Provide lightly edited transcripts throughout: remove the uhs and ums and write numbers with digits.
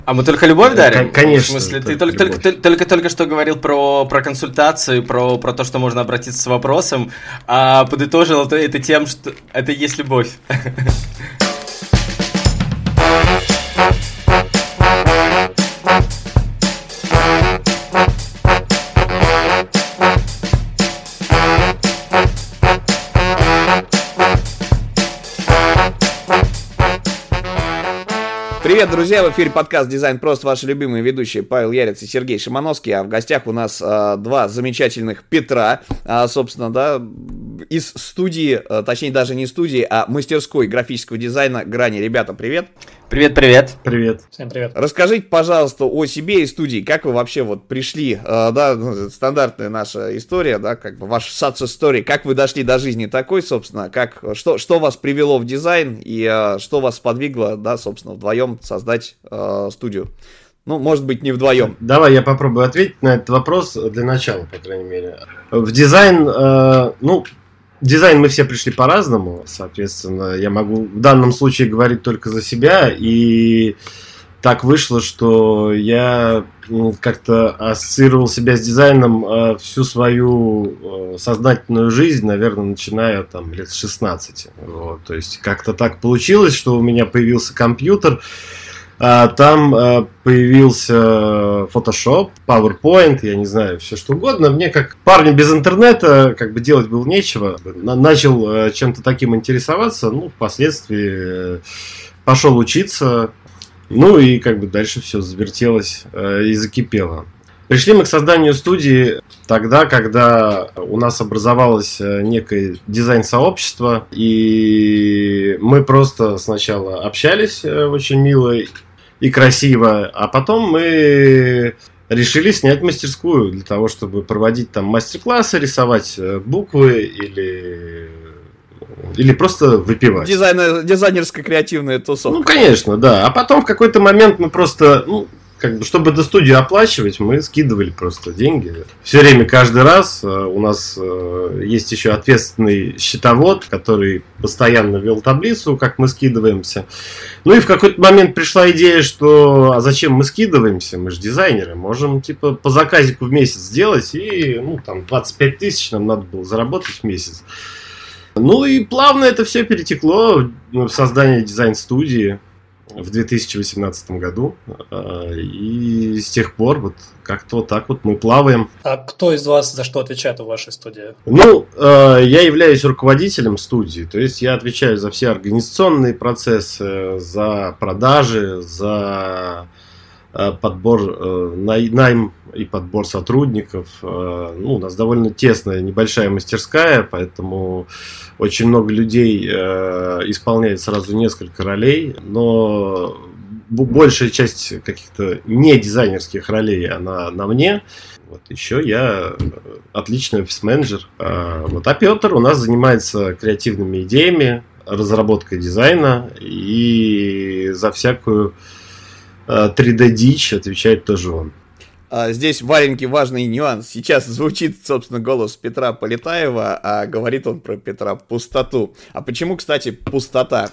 А мы только любовь дарим? Конечно. В смысле, ты только что говорил про консультацию, про то, что можно обратиться с вопросом, а подытожил это тем, что это и есть любовь. Привет, друзья! В эфире подкаст «Дизайн просто», ваши любимые ведущие Павел Ярец и Сергей Шимановский. А в гостях у нас два замечательных Петра, собственно, да, из студии, точнее даже не студии, а мастерской графического дизайна «Грани». Ребята, привет! Привет! Привет! Всем привет! Расскажите, пожалуйста, о себе и студии, как вы вообще вот пришли, да, стандартная наша история, да, как бы ваш success story, как вы дошли до жизни такой, собственно, что вас привело в дизайн и что вас сподвигло, да, собственно, вдвоем создать студию. Ну, может быть, не вдвоем. Давай я попробую ответить на этот вопрос для начала, по крайней мере. В дизайн, дизайн мы все пришли по-разному, соответственно, я могу в данном случае говорить только за себя, и так вышло, что я как-то ассоциировал себя с дизайном всю свою сознательную жизнь, наверное, начиная там лет с 16. Вот. То есть как-то так получилось, что у меня появился компьютер, там появился Photoshop, PowerPoint, я не знаю, все что угодно. Мне, как парню без интернета, как бы делать было нечего. Начал чем-то таким интересоваться, впоследствии пошел учиться, и как бы дальше все завертелось и закипело. Пришли мы к созданию студии тогда, когда у нас образовалось некое дизайн-сообщество, и мы просто сначала общались очень мило и красиво, а потом мы решили снять мастерскую для того, чтобы проводить там мастер-классы, рисовать буквы или просто выпивать. Дизайнерско-креативная тусовка. Конечно, да. А потом в какой-то момент мы просто, чтобы эту студию оплачивать, мы скидывали просто деньги. Все время, каждый раз у нас есть еще ответственный счетовод, который постоянно вел таблицу, как мы скидываемся. И в какой-то момент пришла идея, что а зачем мы скидываемся? Мы же дизайнеры, можем по заказику в месяц сделать, и 25 тысяч нам надо было заработать в месяц. И плавно это все перетекло в создание дизайн-студии в 2018 году, и с тех пор как-то вот так вот мы плаваем. А кто из вас за что отвечает в вашей студии? Я являюсь руководителем студии, то есть я отвечаю за все организационные процессы, за продажи, за подбор, найм и подбор сотрудников. У нас довольно тесная небольшая мастерская, поэтому очень много людей исполняет сразу несколько ролей, но большая часть каких-то не дизайнерских ролей она на мне. Еще я отличный офис-менеджер. А Петр у нас занимается креативными идеями, разработкой дизайна, и за всякую 3D-дичь отвечает тоже он. Здесь маленький важный нюанс. Сейчас звучит, собственно, голос Петра Полетаева, а говорит он про Петра Пустоту. А почему, кстати, пустота?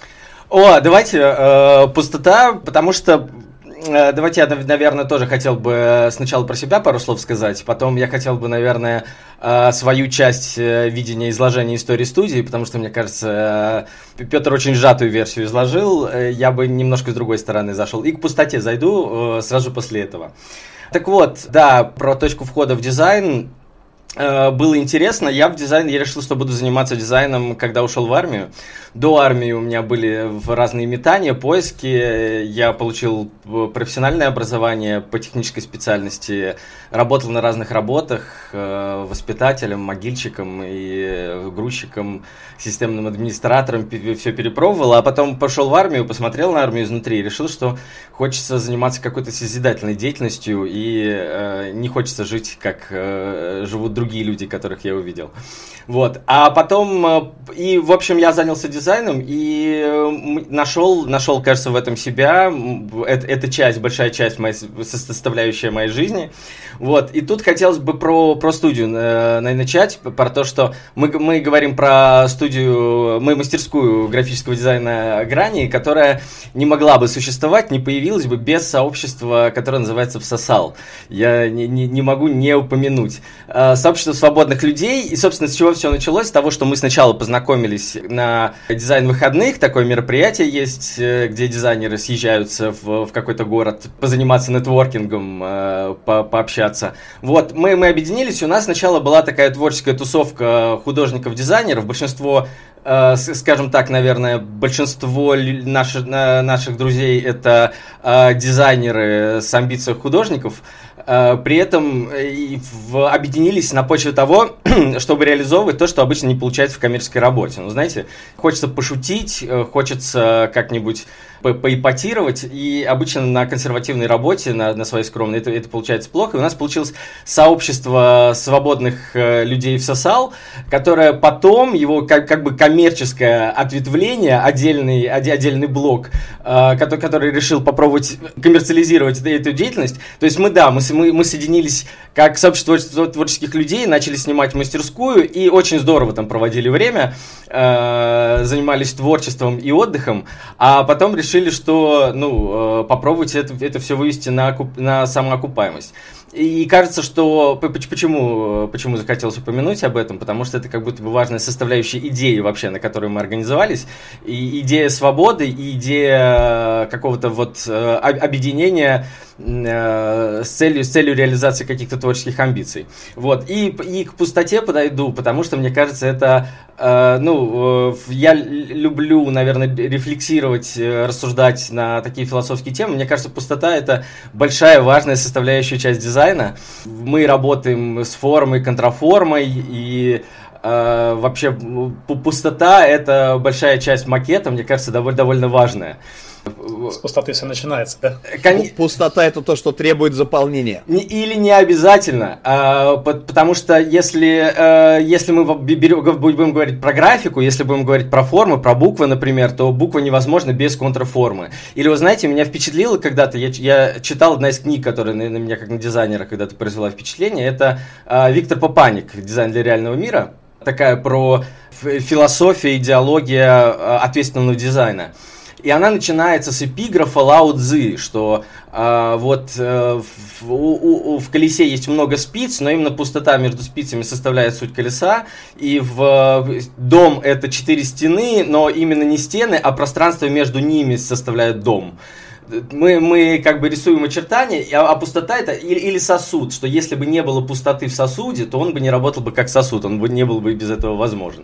Давайте пустота, потому что... Давайте я, наверное, тоже хотел бы сначала про себя пару слов сказать, потом я хотел бы, наверное, свою часть видения изложения истории студии, потому что, мне кажется, Петр очень сжатую версию изложил, я бы немножко с другой стороны зашел. И к пустоте зайду сразу после этого. Так вот, да, про точку входа в дизайн. Было интересно, я решил, что буду заниматься дизайном, когда ушел в армию. До армии у меня были разные метания, поиски, я получил профессиональное образование по технической специальности, работал на разных работах, воспитателем, могильщиком и грузчиком, системным администратором, все перепробовал, а потом пошел в армию, посмотрел на армию изнутри и решил, что хочется заниматься какой-то созидательной деятельностью и не хочется жить, как живут другие люди, которых я увидел. Вот. А потом, в общем, я занялся дизайном и нашел, кажется, в этом себя. Это большая часть составляющая моей жизни. Вот. И тут хотелось бы про студию начать, про то, что мы говорим про студию, мастерскую графического дизайна «Грани», которая не могла бы существовать, не появилась бы без сообщества, которое называется «Всосал». Я не могу не упомянуть. Сообщество свободных людей, и, собственно, с чего все началось? С того, что мы сначала познакомились на дизайн-выходных, такое мероприятие есть, где дизайнеры съезжаются в какой-то город позаниматься нетворкингом, пообщаться. Вот, мы объединились, и у нас сначала была такая творческая тусовка художников-дизайнеров, большинство, скажем так, наверное, большинство наших друзей это дизайнеры с амбицией художников. При этом объединились на почве того, чтобы реализовывать то, что обычно не получается в коммерческой работе. Ну, знаете, хочется пошутить, хочется как-нибудь поипотировать, и обычно на консервативной работе, на своей скромной, это получается плохо. И у нас получилось сообщество свободных людей «Всосал», которое потом, его как бы коммерческое ответвление, отдельный блок, который решил попробовать коммерциализировать эту деятельность. То есть мы соединились как сообщество творческих людей, начали снимать мастерскую, и очень здорово там проводили время, занимались творчеством и отдыхом, а потом решили, что попробуйте это все вывести на самоокупаемость. И кажется, что почему захотелось упомянуть об этом, потому что это как будто бы важная составляющая идеи вообще, на которой мы организовались, и идея свободы, и идея какого-то объединения с целью реализации каких-то творческих амбиций. Вот. И к пустоте подойду, потому что, мне кажется, это я люблю, наверное, рефлексировать, рассуждать на такие философские темы. Мне кажется, пустота – это большая, важная составляющая часть дизайна. Мы работаем с формой, контраформой, и вообще пустота – это большая часть макета, мне кажется, довольно важная. С пустоты все начинается, да? Пустота – это то, что требует заполнения. Или не обязательно, потому что если мы будем говорить про графику, если будем говорить про формы, про буквы, например, то буква невозможна без контрформы. Или, вы знаете, меня впечатлило когда-то, я читал одна из книг, которая на меня как на дизайнера когда-то произвела впечатление, это Виктор Папаник «Дизайн для реального мира», такая про философию, идеология ответственного дизайна. И она начинается с эпиграфа Лао Цзы, что в колесе есть много спиц, но именно пустота между спицами составляет суть колеса, и дом это 4 стены, но именно не стены, а пространство между ними составляет дом. Мы как бы рисуем очертания, а пустота это или сосуд, что если бы не было пустоты в сосуде, то он бы не работал бы как сосуд, он бы не был бы без этого возможен.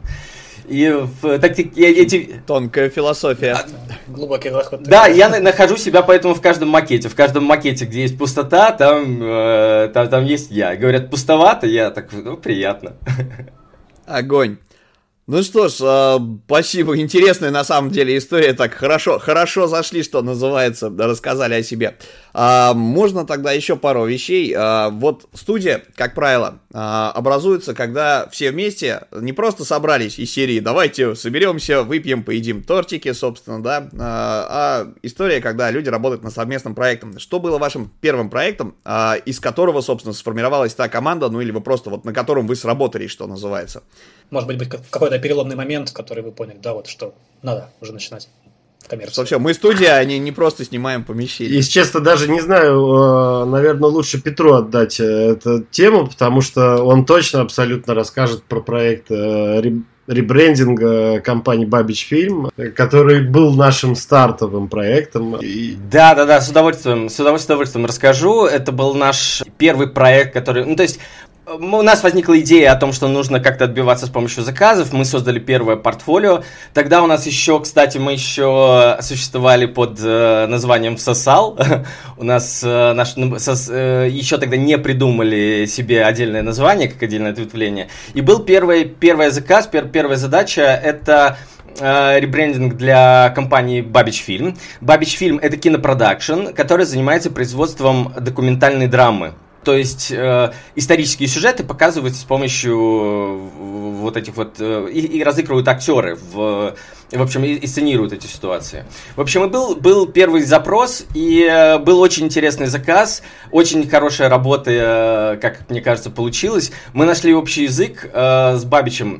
Тонкая философия. Глубокий заход. Да, я нахожу себя поэтому в каждом макете. В каждом макете, где есть пустота, там есть я. Говорят, пустовато, я так, приятно. Огонь. Ну что ж, спасибо, интересная на самом деле история, так хорошо зашли, что называется, рассказали о себе. Можно тогда еще пару вещей. Вот студия, как правило, образуется, когда все вместе не просто собрались из серии «давайте соберемся, выпьем, поедим тортики», собственно, да, а история, когда люди работают над совместным проектом. Что было вашим первым проектом, из которого, собственно, сформировалась та команда, ну или вы просто на котором вы сработали, что называется? Может быть, какой-то переломный момент, в который вы поняли, да, что надо уже начинать коммерцию. Все, мы студия, а не просто снимаем помещение. Если честно, даже не знаю, наверное, лучше Петру отдать эту тему, потому что он точно абсолютно расскажет про проект ребрендинга компании Babbage Film, который был нашим стартовым проектом. Да, с удовольствием расскажу. Это был наш первый проект, который... то есть у нас возникла идея о том, что нужно как-то отбиваться с помощью заказов. Мы создали первое портфолио. Тогда у нас еще, кстати, мы еще существовали под названием «Всосал». У нас еще тогда не придумали себе отдельное название, как отдельное ответвление. И был первый заказ, первая задача – это ребрендинг для компании Babbage Film. Babbage Film – это кинопродакшн, который занимается производством документальной драмы. То есть исторические сюжеты показываются с помощью вот этих вот... И разыгрывают актеры в общем, и сценируют эти ситуации. В общем, и был первый запрос, и был очень интересный заказ, очень хорошая работа, как мне кажется, получилась. Мы нашли общий язык с Бабичем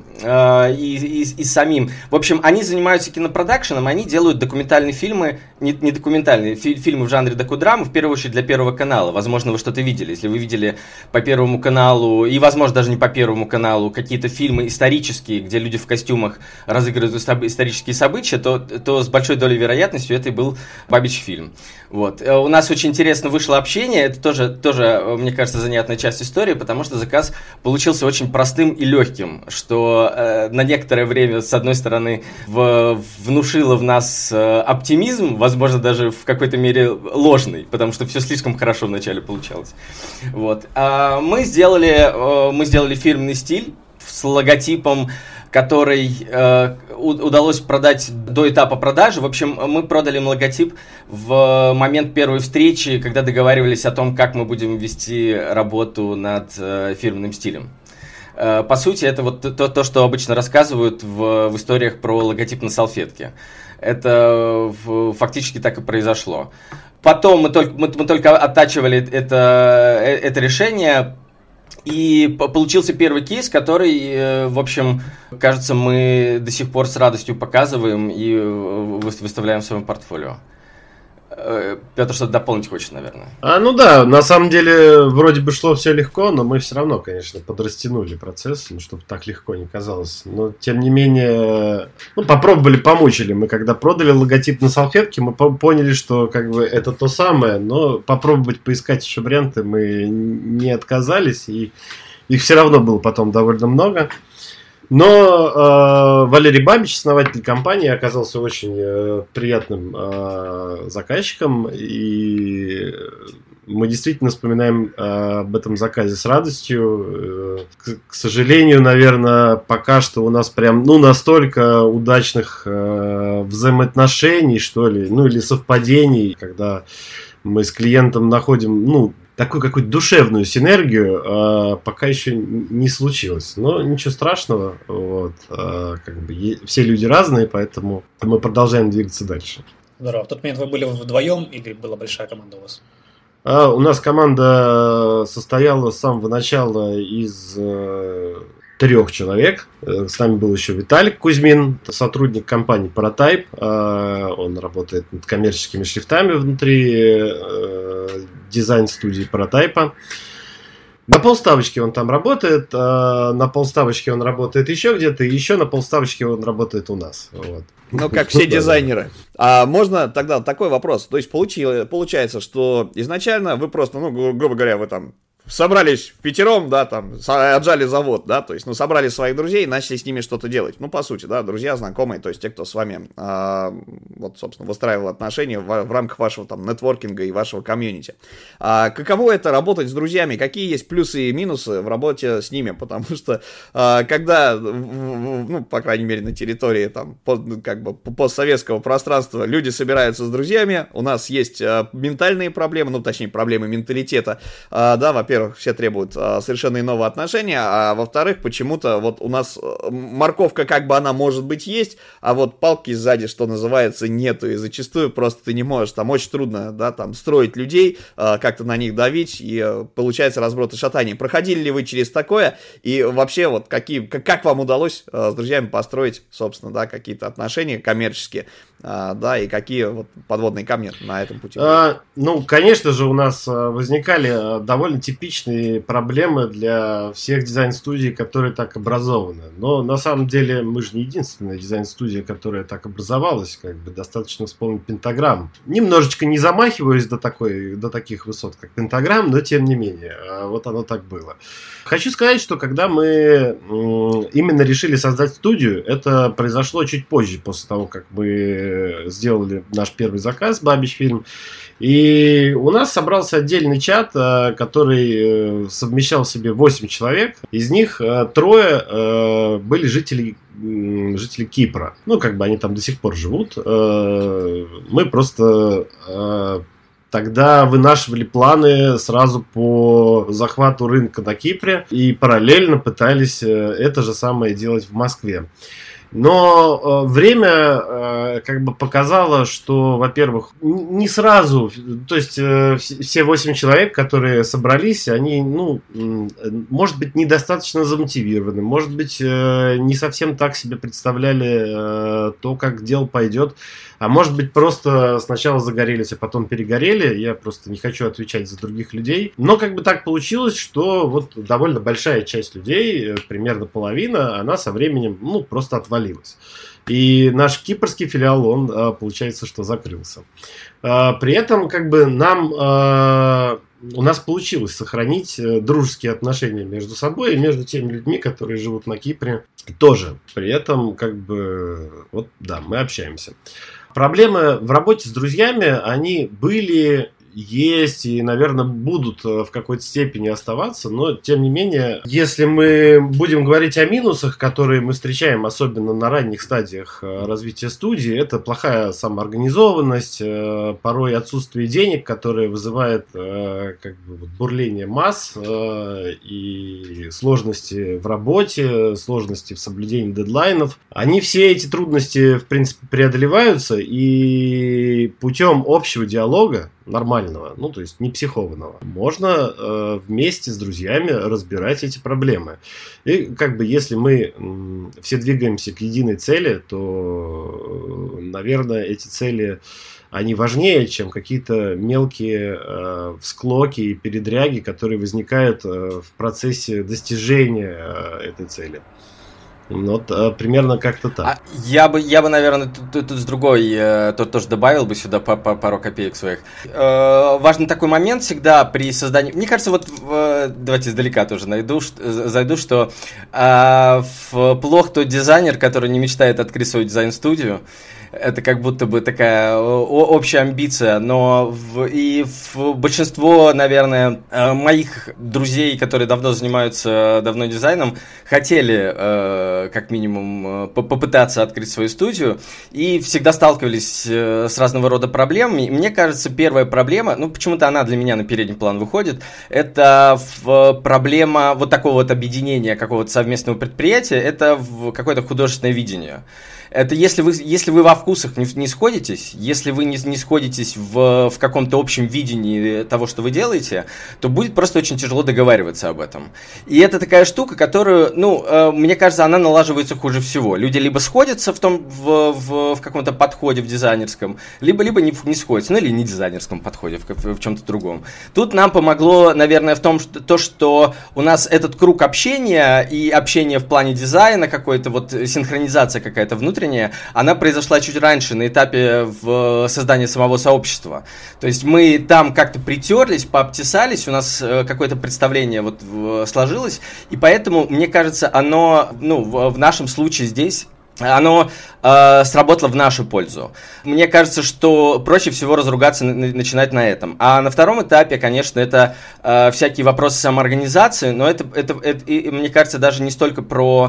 и самим. В общем, они занимаются кинопродакшеном, они делают документальные фильмы, не документальные, фильмы в жанре докудрамы, в первую очередь для Первого канала. Возможно, вы что-то видели. Если вы видели по Первому каналу, и, возможно, даже не по Первому каналу, какие-то фильмы исторические, где люди в костюмах разыгрывают исторические события, то с большой долей вероятности это и был Бабич фильм. Вот. У нас очень интересно вышло общение, это тоже, мне кажется, занятная часть истории, потому что заказ получился очень простым и легким, что на некоторое время, с одной стороны, внушило в нас оптимизм, возможно, даже в какой-то мере ложный, потому что все слишком хорошо вначале получалось. Вот. Мы сделали фирменный стиль с логотипом, который удалось продать до этапа продажи. В общем, мы продали им логотип в момент первой встречи, когда договаривались о том, как мы будем вести работу над фирменным стилем. По сути, это вот то, что обычно рассказывают в историях про логотип на салфетке. Это фактически так и произошло. Потом мы только оттачивали это решение. И получился первый кейс, который, в общем, кажется, мы до сих пор с радостью показываем и выставляем в своем портфолио. Петр, что-то дополнить хочет, наверное. Ну да, на самом деле вроде бы шло все легко, но мы все равно, конечно, подрастянули процесс, чтобы так легко не казалось. Но тем не менее, попробовали, помучили. Мы когда продали логотип на салфетке, мы поняли, что как бы это то самое, но попробовать поискать еще варианты мы не отказались, и их все равно было потом довольно много. Но Валерий Бабич, основатель компании, оказался очень приятным заказчиком, и мы действительно вспоминаем об этом заказе с радостью. К сожалению, наверное, пока что у нас прям настолько удачных взаимоотношений, что ли, или совпадений, когда мы с клиентом находим, такую какую-то душевную синергию пока еще не случилось. Но ничего страшного. Все люди разные, поэтому мы продолжаем двигаться дальше. Здорово. В тот момент вы были вдвоем или была большая команда у вас? У нас команда состояла с самого начала из 3 человек. С нами был еще Виталик Кузьмин, сотрудник компании Prototype. Он работает над коммерческими шрифтами внутри дизайн-студии Prototype. На полставочки он там работает, на полставочки он работает еще где-то, и еще на полставочки он работает у нас. Вот. Как все дизайнеры. А можно тогда такой вопрос? То есть получается, что изначально вы просто, грубо говоря, вы там собрались впятером, да, там, отжали завод, да, то есть, собрали своих друзей и начали с ними что-то делать. По сути, да, друзья, знакомые, то есть, те, кто с вами, собственно, выстраивал отношения в рамках вашего, там, нетворкинга и вашего комьюнити. Каково это работать с друзьями? Какие есть плюсы и минусы в работе с ними? Потому что, когда, по крайней мере, на территории, там, постсоветского пространства люди собираются с друзьями, у нас есть ментальные проблемы, точнее, проблемы менталитета, да, во-первых, все требуют совершенно иного отношения, а во-вторых, почему-то вот у нас морковка как бы она может быть есть, а вот палки сзади, что называется, нету, и зачастую просто ты не можешь, там очень трудно, да, там строить людей, как-то на них давить, и получается разброд и шатание. Проходили ли вы через такое, и вообще вот как вам удалось с друзьями построить, собственно, да, какие-то отношения коммерческие, да, и какие вот подводные камни на этом пути? Конечно же, у нас возникали довольно типичные проблемы для всех дизайн-студий, которые так образованы. Но на самом деле мы же не единственная дизайн-студия, которая так образовалась. Достаточно вспомнить Пентаграм. Немножечко не замахиваюсь до таких высот, как Пентаграм, но тем не менее, вот оно так было. Хочу сказать, что когда мы именно решили создать студию, это произошло чуть позже, после того, как мы сделали наш первый заказ, Бабич фильм. И у нас собрался отдельный чат, который совмещал в себе 8 человек. Из них 3 были жители Кипра. Они там до сих пор живут. Мы просто тогда вынашивали планы сразу по захвату рынка на Кипре и параллельно пытались это же самое делать в Москве. Но время как бы показало, что, во-первых, не сразу, то есть все 8 человек, которые собрались, они, может быть, недостаточно замотивированы, может быть, не совсем так себе представляли то, как дело пойдет, а может быть, просто сначала загорелись, а потом перегорели. Я просто не хочу отвечать за других людей. Но как бы так получилось, что вот довольно большая часть людей, примерно половина, она со временем, просто отвалилась. И наш кипрский филиал, он, получается, что закрылся. При этом, как бы, у нас получилось сохранить дружеские отношения между собой и между теми людьми, которые живут на Кипре, тоже. При этом, как бы, мы общаемся. Проблемы в работе с друзьями, они были, есть и, наверное, будут в какой-то степени оставаться, но, тем не менее, если мы будем говорить о минусах, которые мы встречаем, особенно на ранних стадиях развития студии, это плохая самоорганизованность, порой отсутствие денег, которое вызывает бурление масс и сложности в работе, сложности в соблюдении дедлайнов. Они все эти трудности, в принципе, преодолеваются, и путем общего диалога, нормального, то есть не психованного, можно вместе с друзьями разбирать эти проблемы. И как бы если мы все двигаемся к единой цели, то, наверное, эти цели, они важнее, чем какие-то мелкие всклоки и передряги, которые возникают в процессе достижения этой цели. Примерно как-то так. Я бы, наверное, тут с другой, тоже добавил бы сюда пару копеек своих. Важный такой момент всегда при создании... Мне кажется, давайте издалека тоже зайду, что плох тот дизайнер, который не мечтает открыть свою дизайн-студию. Это как будто бы такая общая амбиция, но большинство, наверное, моих друзей, которые давно занимаются дизайном, хотели как минимум попытаться открыть свою студию и всегда сталкивались с разного рода проблемами. И мне кажется, первая проблема, почему-то она для меня на передний план выходит, это проблема такого объединения какого-то совместного предприятия, это какое-то художественное видение. Это если вы во вкусах не сходитесь, если вы не сходитесь в каком-то общем видении того, что вы делаете, то будет просто очень тяжело договариваться об этом. И это такая штука, которую, мне кажется, она налаживается хуже всего. Люди либо сходятся в каком-то подходе в дизайнерском, либо не сходятся, или не дизайнерском подходе, в чем-то другом. Тут нам помогло, наверное, в том, что у нас этот круг общения и общение в плане дизайна, какой-то синхронизация какая-то внутренняя, она произошла чуть раньше, на этапе создания самого сообщества. То есть мы там как-то притерлись, пообтесались, у нас какое-то представление сложилось, и поэтому, мне кажется, оно, в нашем случае здесь, оно сработало в нашу пользу. Мне кажется, что проще всего разругаться начинать на этом. А на втором этапе, конечно, это всякие вопросы самоорганизации, но это, мне кажется, даже не столько про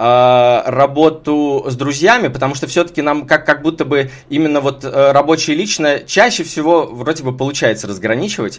работу с друзьями, потому что все-таки нам как будто бы именно рабочее и личное чаще всего вроде бы получается разграничивать.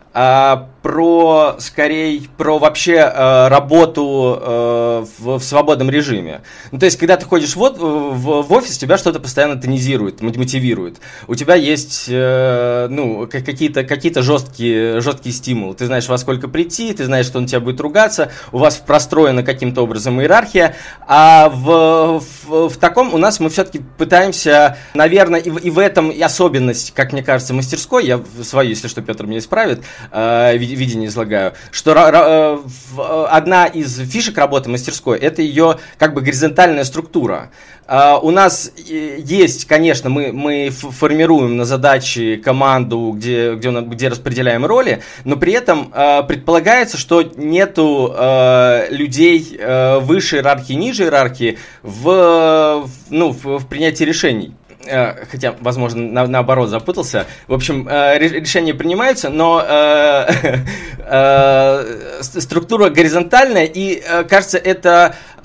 Скорее про вообще работу в свободном режиме. То есть, когда ты ходишь в офис, тебя что-то постоянно тонизирует, мотивирует. У тебя есть какие-то жесткие стимулы. Ты знаешь, во сколько прийти, ты знаешь, что он тебя будет ругаться, у вас простроена каким-то образом иерархия. А в таком у нас мы все-таки пытаемся, наверное, и в этом и особенность, как мне кажется, мастерской, я свою, если что, Петр меня исправит, видение излагаю, что одна из фишек работы мастерской — это ее как бы горизонтальная структура. У нас есть, конечно, мы формируем на задачи команду, где распределяем роли, но при этом предполагается, что нету людей выше иерархии, ниже иерархии в принятии решений. Хотя, возможно, наоборот запутался. В общем, решения принимаются, но структура горизонтальная, и, кажется, это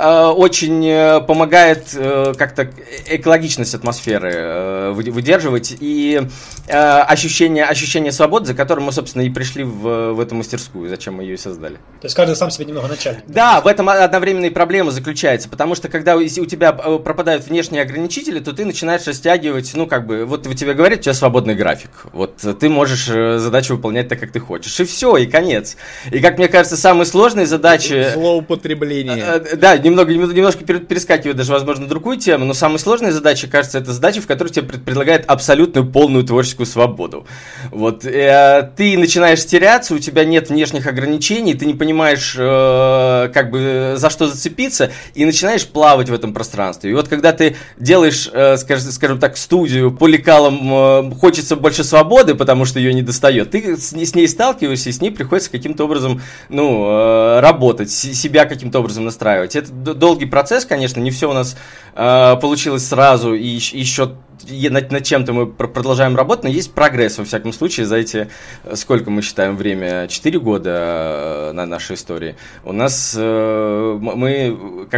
очень помогает как-то экологичность атмосферы выдерживать и ощущение свободы, за которым мы, собственно, и пришли в эту мастерскую, зачем мы ее и создали. То есть каждый сам себе немного начальник. Да, в этом одновременно и проблема заключается, потому что когда у тебя пропадают внешние ограничители, то ты начинаешь растягивать, вот тебе говорят, у тебя свободный график, вот ты можешь задачу выполнять так, как ты хочешь, и все, и конец. И, как мне кажется, самые сложные задачи... Злоупотребление. Да, немножко перескакиваю даже, возможно, на другую тему, но самые сложные задачи, кажется, это задачи, в которых тебе предлагают абсолютную полную творческую свободу. Вот, ты начинаешь теряться, у тебя нет внешних ограничений, ты не понимаешь, за что зацепиться, и начинаешь плавать в этом пространстве. И вот когда ты делаешь, скажем так, студию по лекалам, хочется больше свободы, потому что ее не достает, ты с ней сталкиваешься, и с ней приходится каким-то образом, работать, себя каким-то образом настраивать. Это долгий процесс, конечно, не все у нас получилось сразу, и еще над чем-то мы продолжаем работать, но есть прогресс, во всяком случае, за эти, сколько мы считаем время, 4 года на нашей истории. У нас мы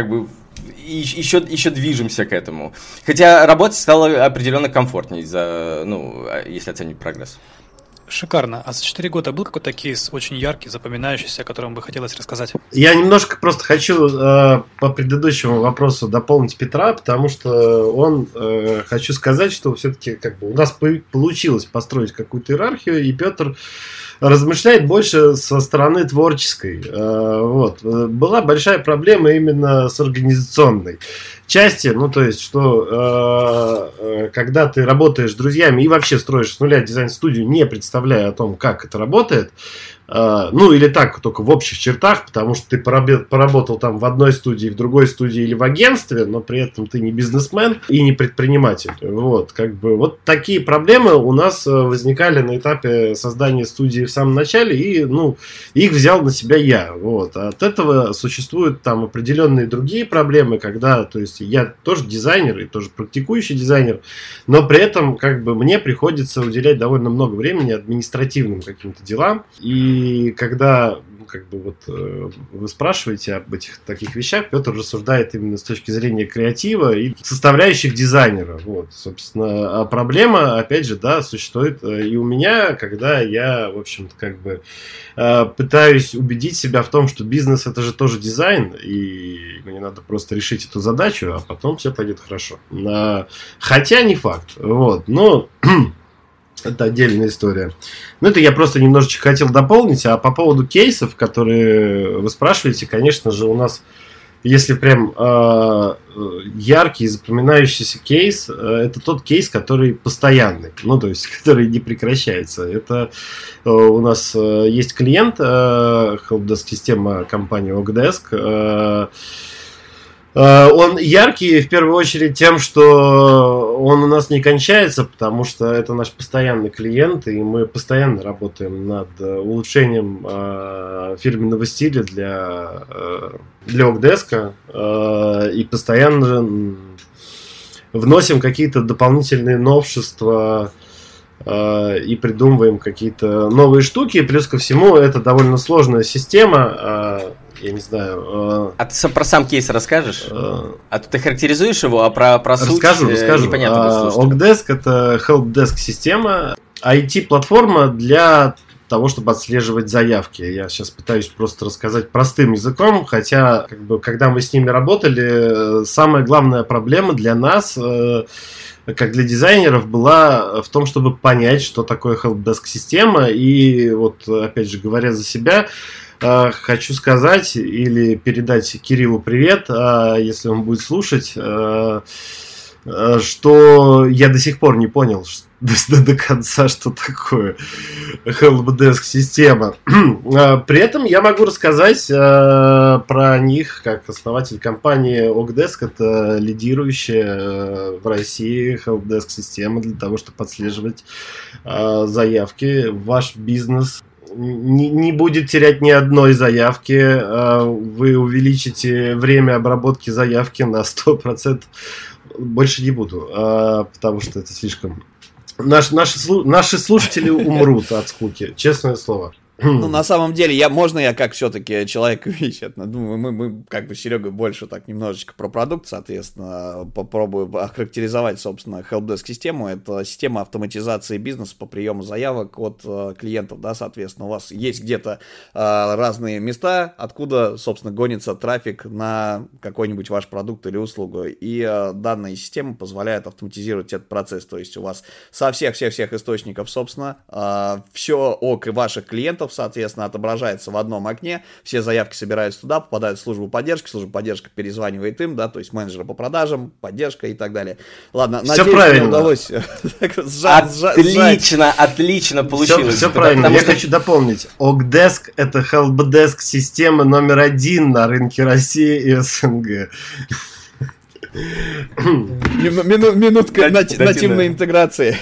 еще движемся к этому. Хотя работать стало определенно комфортнее, если оценить прогресс. Шикарно. А за 4 года был какой-то кейс очень яркий, запоминающийся, о котором бы хотелось рассказать? Я немножко просто хочу по предыдущему вопросу дополнить Петра, потому что хочу сказать, что все-таки у нас получилось построить какую-то иерархию, и Петр размышляет больше со стороны творческой. Была большая проблема именно с организационной части, когда ты работаешь с друзьями и вообще строишь с нуля дизайн-студию, не представляя о том, как это работает, или так, только в общих чертах, потому что ты поработал там в одной студии, в другой студии или в агентстве, но при этом ты не бизнесмен и не предприниматель. Вот такие проблемы у нас возникали на этапе создания студии в самом начале, и их взял на себя я. От этого существуют там определенные другие проблемы, когда, то есть я тоже дизайнер и тоже практикующий дизайнер, но при этом мне приходится уделять довольно много времени административным каким-то делам. И когда вы спрашиваете об этих таких вещах, Петр рассуждает именно с точки зрения креатива и составляющих дизайнера. Собственно, а проблема, опять же, существует и у меня, когда я, в общем-то, пытаюсь убедить себя в том, что бизнес — это же тоже дизайн, и мне надо просто решить эту задачу, а потом все пойдет хорошо. Хотя не факт. Но это отдельная история. Это я просто немножечко хотел дополнить. А по поводу кейсов, которые вы спрашиваете, конечно же, у нас, если прям яркий, запоминающийся кейс, это тот кейс, который постоянный, то есть, который не прекращается. Это у нас есть клиент, helpdesk-система компании Ogdesk. Он яркий в первую очередь тем, что он у нас не кончается, потому что это наш постоянный клиент, и мы постоянно работаем над улучшением фирменного стиля для Ogdesk, и постоянно вносим какие-то дополнительные новшества и придумываем какие-то новые штуки. Плюс ко всему, это довольно сложная система. Я не знаю. А ты про сам кейс расскажешь? А ты характеризуешь его, а про суть расскажу. непонятно будет слушать. Ogdesk — это helpdesk система, IT-платформа для того, чтобы отслеживать заявки. Я сейчас пытаюсь просто рассказать простым языком, хотя, когда мы с ними работали, самая главная проблема для нас, как для дизайнеров, была в том, чтобы понять, что такое helpdesk-система. И опять же, говоря за себя, хочу сказать или передать Кириллу привет, если он будет слушать, что я до сих пор не понял до конца, что такое helpdesk-система. При этом я могу рассказать про них как основатель компании Ogdesk. Это лидирующая в России helpdesk-система для того, чтобы отслеживать заявки. Ваш бизнес не будет терять ни одной заявки. Вы увеличите время обработки заявки на 100%. Больше не буду, потому что это слишком... Наши слушатели умрут от скуки, честное слово. Ну, на самом деле, можно я как все-таки человек ищет? Думаю, мы как бы с Серегой больше так немножечко про продукт, соответственно, попробую охарактеризовать, собственно, helpdesk-систему. Это система автоматизации бизнеса по приему заявок от клиентов, да, соответственно, у вас есть где-то разные места, откуда, собственно, гонится трафик на какой-нибудь ваш продукт или услугу, и данная система позволяет автоматизировать этот процесс, то есть у вас со всех источников, собственно, все ок и ваших клиентов, соответственно, отображается в одном окне, все заявки собираются туда, попадают в служба поддержка перезванивает им, да, то есть менеджеры по продажам, поддержка и так далее. Ладно, все надеюсь, правильно. мне удалось Отлично получилось. Все правильно. Я хочу дополнить. Ogdesk — это helpdesk система номер 1 на рынке России и СНГ. Минутка нативной интеграции.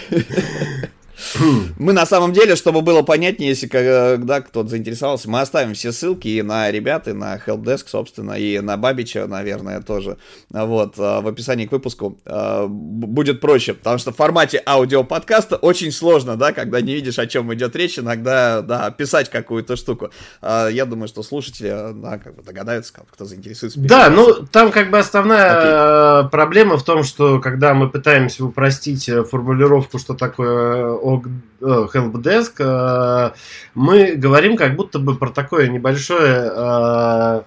Мы на самом деле, чтобы было понятнее, если когда кто-то заинтересовался, мы оставим все ссылки и на ребят, и на helpdesk, собственно, и на Бабича, наверное, тоже. Вот, в описании к выпуску будет проще, потому что в формате аудиоподкаста очень сложно, да, когда не видишь, о чем идет речь, иногда, да, описать какую-то штуку. Я думаю, что слушатели, да, как бы догадаются, кто заинтересуется. Да, ну, там как бы основная проблема в том, что когда мы пытаемся упростить формулировку, что такое helpdesk, мы говорим как будто бы про такое небольшое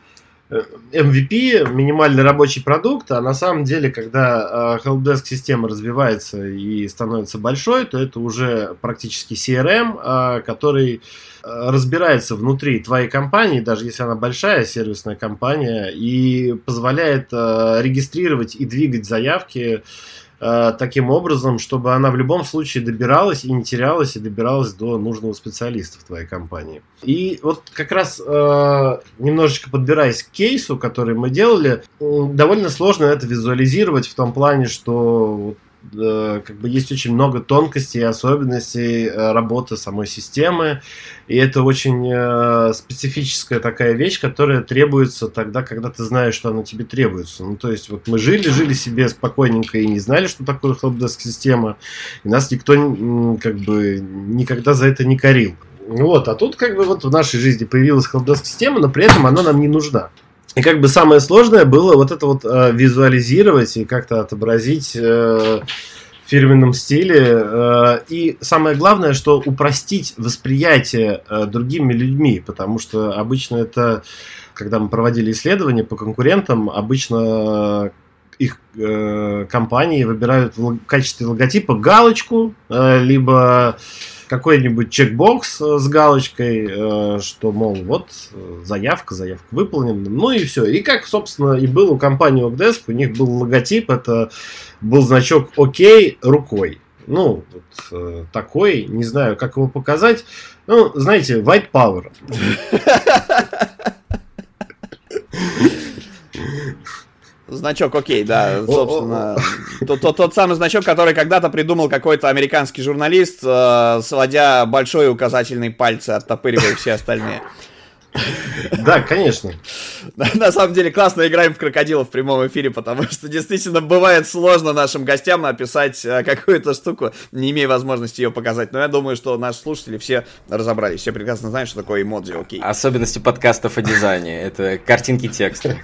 MVP, минимальный рабочий продукт, а на самом деле, когда helpdesk-система развивается и становится большой, то это уже практически CRM, который разбирается внутри твоей компании, даже если она большая сервисная компания, и позволяет регистрировать и двигать заявки таким образом, чтобы она в любом случае добиралась и не терялась, и добиралась до нужного специалиста в твоей компании. И вот как раз немножечко подбираясь к кейсу, который мы делали, довольно сложно это визуализировать в том плане, что как бы есть очень много тонкостей и особенностей работы самой системы, и это очень специфическая такая вещь, которая требуется тогда, когда ты знаешь, что она тебе требуется. Ну, то есть, вот мы жили себе спокойненько и не знали, что такое helpdesk-система, и нас никто как бы никогда за это не корил. Вот, а тут как бы вот в нашей жизни появилась helpdesk-система, но при этом она нам не нужна. И как бы самое сложное было вот это вот визуализировать и как-то отобразить в фирменном стиле. И самое главное, что упростить восприятие другими людьми, потому что обычно это, когда мы проводили исследования по конкурентам, обычно их компании выбирают в качестве логотипа галочку, либо какой-нибудь чекбокс с галочкой, что, мол, вот, заявка выполнена, ну и все. И как, собственно, и было у компании Ogdesk, у них был логотип, это был значок ОК рукой. Ну, вот такой, не знаю, как его показать. Ну, знаете, white power. Значок окей, да, собственно, тот самый значок, который когда-то придумал какой-то американский журналист, сводя большой и указательный пальцы, оттопыривая все остальные. Да, конечно. На самом деле классно играем в крокодилов в прямом эфире, потому что действительно бывает сложно нашим гостям описать какую-то штуку, не имея возможности ее показать. Но я думаю, что наши слушатели все разобрались, все прекрасно знают, что такое эмодзи окей. Особенности подкастов о дизайне, это картинки, тексты.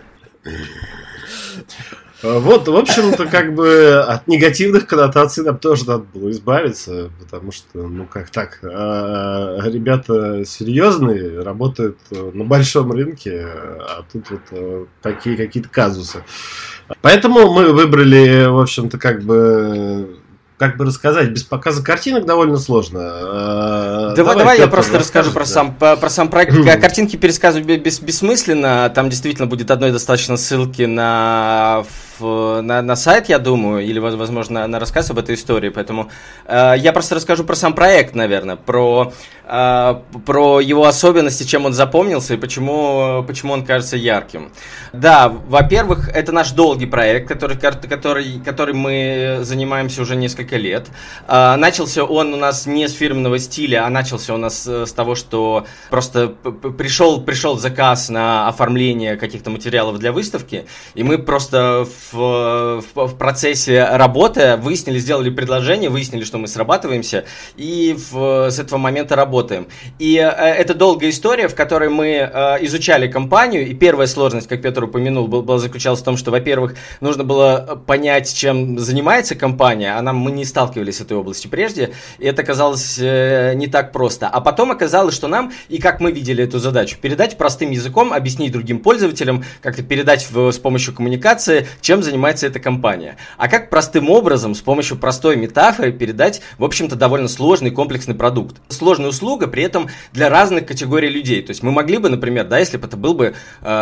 Вот, в общем-то, как бы от негативных коннотаций нам тоже надо было избавиться, потому что, ну, как так, ребята серьезные, работают на большом рынке, а тут вот такие какие-то казусы. Поэтому мы выбрали, в общем-то, как бы рассказать, без показа картинок довольно сложно. Давай я просто расскажу про сам проект. Картинки пересказывать бессмысленно. Там действительно будет одной достаточно ссылки на сайт, я думаю, или, возможно, на рассказ об этой истории. Поэтому я просто расскажу про сам проект, наверное, про его особенности, чем он запомнился и почему он кажется ярким. Да, во-первых, это наш долгий проект, который мы занимаемся уже несколько лет. Начался он у нас не с фирменного стиля, а начался у нас с того, что просто пришел заказ на оформление каких-то материалов для выставки, и мы просто в процессе работы сделали предложение, выяснили, что мы срабатываемся, и с этого момента работаем. И это долгая история, в которой мы изучали компанию, и первая сложность, как Петр упомянул, заключалась в том, что, во-первых, нужно было понять, чем занимается компания, мы не сталкивались с этой областью прежде, и это оказалось не так просто. А потом оказалось, что нам, и как мы видели эту задачу, передать простым языком, объяснить другим пользователям, как-то передать с помощью коммуникации, чем занимается эта компания. А как простым образом, с помощью простой метафоры передать, в общем-то, довольно сложный комплексный продукт. Сложная услуга, при этом для разных категорий людей. То есть мы могли бы, например, если бы это был бы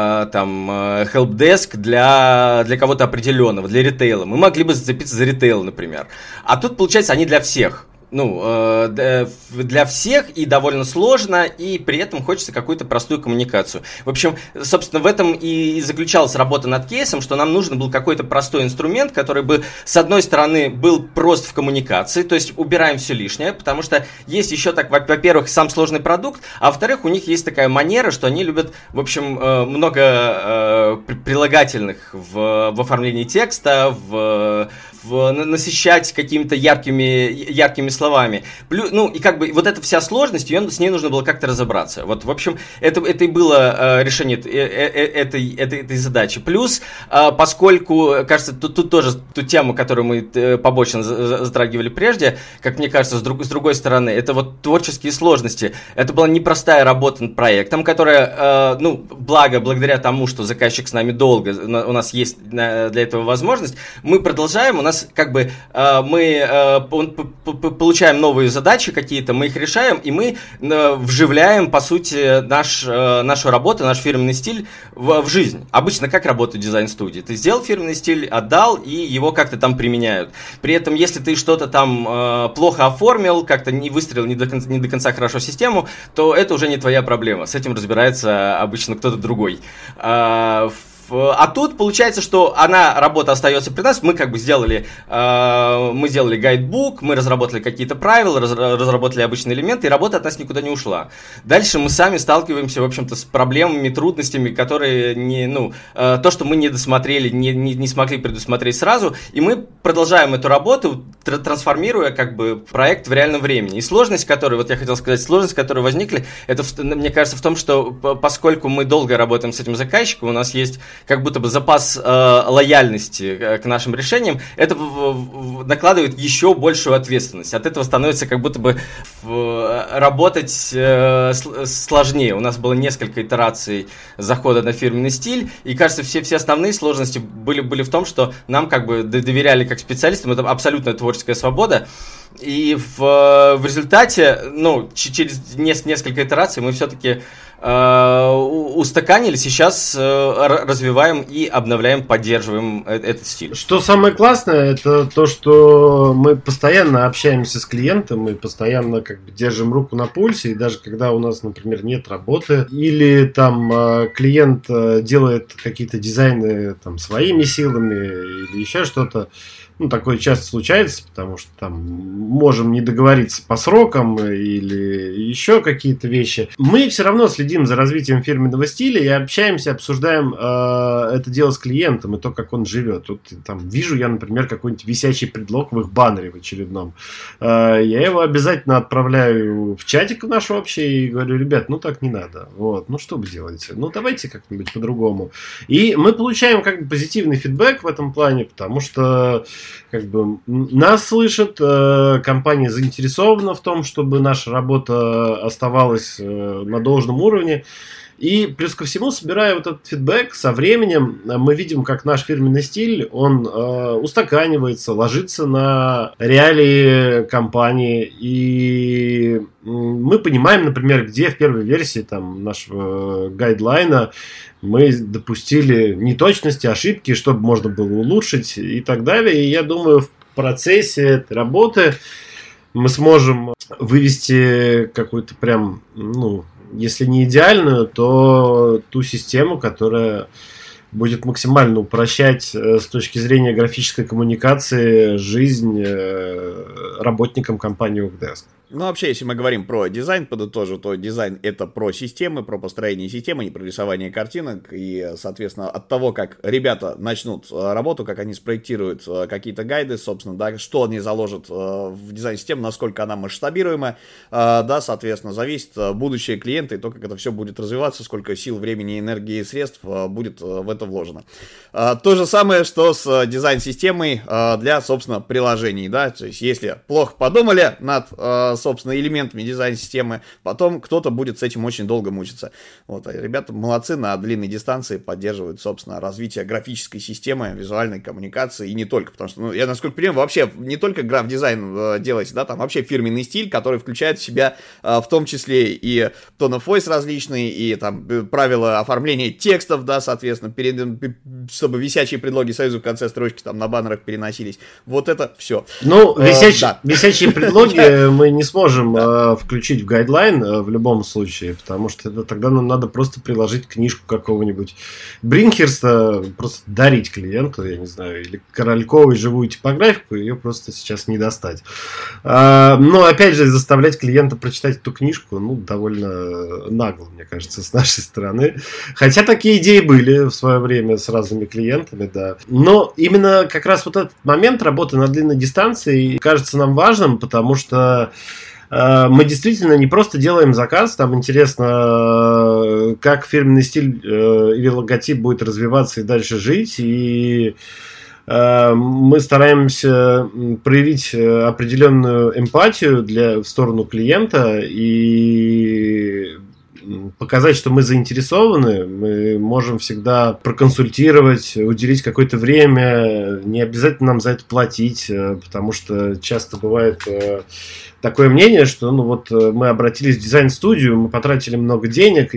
helpdesk для кого-то определенного, для ритейла, мы могли бы зацепиться за ритейл, например. А тут, получается, они для всех. Для всех и довольно сложно, и при этом хочется какую-то простую коммуникацию. В общем, собственно, в этом и заключалась работа над кейсом, что нам нужен был какой-то простой инструмент, который бы, с одной стороны, был прост в коммуникации, то есть убираем все лишнее, потому что есть еще так, во-первых, сам сложный продукт, а во-вторых, у них есть такая манера, что они любят, в общем, много прилагательных в оформлении текста, насыщать какими-то яркими словами. И как бы вот эта вся сложность, с ней нужно было как-то разобраться. Вот, в общем, это и было решение этой задачи. Плюс, поскольку, кажется, тут тоже ту тему, которую мы побочно затрагивали прежде, как мне кажется, с другой стороны, это вот творческие сложности. Это была непростая работа над проектом, которая, благодаря тому, что заказчик с нами долго, у нас есть для этого возможность, мы продолжаем, у нас как бы мы получаем новые задачи какие-то, мы их решаем, и мы вживляем, по сути, нашу работу, наш фирменный стиль в жизнь. Обычно как работают дизайн-студии? Ты сделал фирменный стиль, отдал, и его как-то там применяют. При этом, если ты что-то там плохо оформил, как-то не выстроил не до конца хорошо систему, то это уже не твоя проблема. С этим разбирается обычно кто-то другой. А тут получается, что работа остается при нас. Мы как бы сделали гайдбук, мы разработали какие-то правила, разработали обычные элементы, и работа от нас никуда не ушла. Дальше мы сами сталкиваемся, в общем-то, с проблемами, трудностями, которые то, что мы не досмотрели, не смогли предусмотреть сразу, и мы продолжаем эту работу, трансформируя как бы проект в реальном времени. И сложность, которая возникли, это, мне кажется, в том, что поскольку мы долго работаем с этим заказчиком, у нас есть как будто бы запас лояльности к нашим решениям, это накладывает еще большую ответственность. От этого становится как будто бы работать сложнее. У нас было несколько итераций захода на фирменный стиль, и, кажется, все основные сложности были в том, что нам как бы доверяли как специалистам, это абсолютная творческая свобода. И в результате, через несколько итераций мы все-таки устаканились, сейчас развиваем и обновляем, поддерживаем этот стиль. Что самое классное, это то, что мы постоянно общаемся с клиентом, мы постоянно как бы держим руку на пульсе, и даже когда у нас, например, нет работы, или там клиент делает какие-то дизайны там своими силами, или еще что-то, такое часто случается, потому что там можем не договориться по срокам или еще какие-то вещи. Мы все равно следим за развитием фирменного стиля и общаемся, обсуждаем это дело с клиентом и то, как он живет. Тут там вижу я, например, какой-нибудь висячий предлог в их баннере в очередном. Я его обязательно отправляю в чатик наш общий и говорю: ребят, так не надо. Что вы делаете? Давайте как-нибудь по-другому. И мы получаем как бы позитивный фидбэк в этом плане, потому что как бы нас слышат, компания заинтересована в том, чтобы наша работа оставалась на должном уровне. И плюс ко всему, собирая вот этот фидбэк, со временем мы видим, как наш фирменный стиль, он устаканивается, ложится на реалии компании. И мы понимаем, например, где в первой версии там, нашего гайдлайна мы допустили неточности, ошибки, чтобы можно было улучшить и так далее. И я думаю, в процессе этой работы мы сможем вывести какую-то прям, если не идеальную, то ту систему, которая будет максимально упрощать с точки зрения графической коммуникации жизнь работникам компании Ucdesk. Ну, вообще, если мы говорим про дизайн, подытожу, то дизайн — это про системы, про построение системы, не про рисование картинок. И, соответственно, от того, как ребята начнут работу, как они спроектируют какие-то гайды, собственно, да, что они заложат в дизайн-систему, насколько она масштабируема, да, соответственно, зависит будущее клиента и то, как это все будет развиваться, сколько сил, времени, энергии и средств будет в это вложено. То же самое, что с дизайн-системой для, собственно, приложений, да, то есть если плохо подумали над собственно, элементами дизайн-системы, потом кто-то будет с этим очень долго мучиться. Вот, а ребята молодцы, на длинной дистанции поддерживают, собственно, развитие графической системы, визуальной коммуникации, и не только, потому что, ну, я, насколько понимаю, вообще не только граф-дизайн делаете, да, там вообще фирменный стиль, который включает в себя в том числе и tone of voice различные, и там правила оформления текстов, да, соответственно, чтобы висячие предлоги союза в конце строчки там на баннерах переносились. Вот это все. Ну, висячие предлоги мы не сможем включить в гайдлайн в любом случае, потому что это тогда нам надо просто приложить книжку какого-нибудь Бринхерста, просто дарить клиенту, я не знаю, или Корольковой живую типографику, ее просто сейчас не достать. Но, опять же, заставлять клиента прочитать эту книжку, ну, довольно нагло, мне кажется, с нашей стороны. Хотя такие идеи были в свое время с разными клиентами, да. Но именно как раз вот этот момент работы на длинной дистанции кажется нам важным, потому что мы действительно не просто делаем заказ, там интересно, как фирменный стиль или логотип будет развиваться и дальше жить, и мы стараемся проявить определенную эмпатию в сторону клиента и показать, что мы заинтересованы, мы можем всегда проконсультировать, уделить какое-то время, не обязательно нам за это платить, потому что часто бывает такое мнение, что ну вот мы обратились в дизайн-студию, мы потратили много денег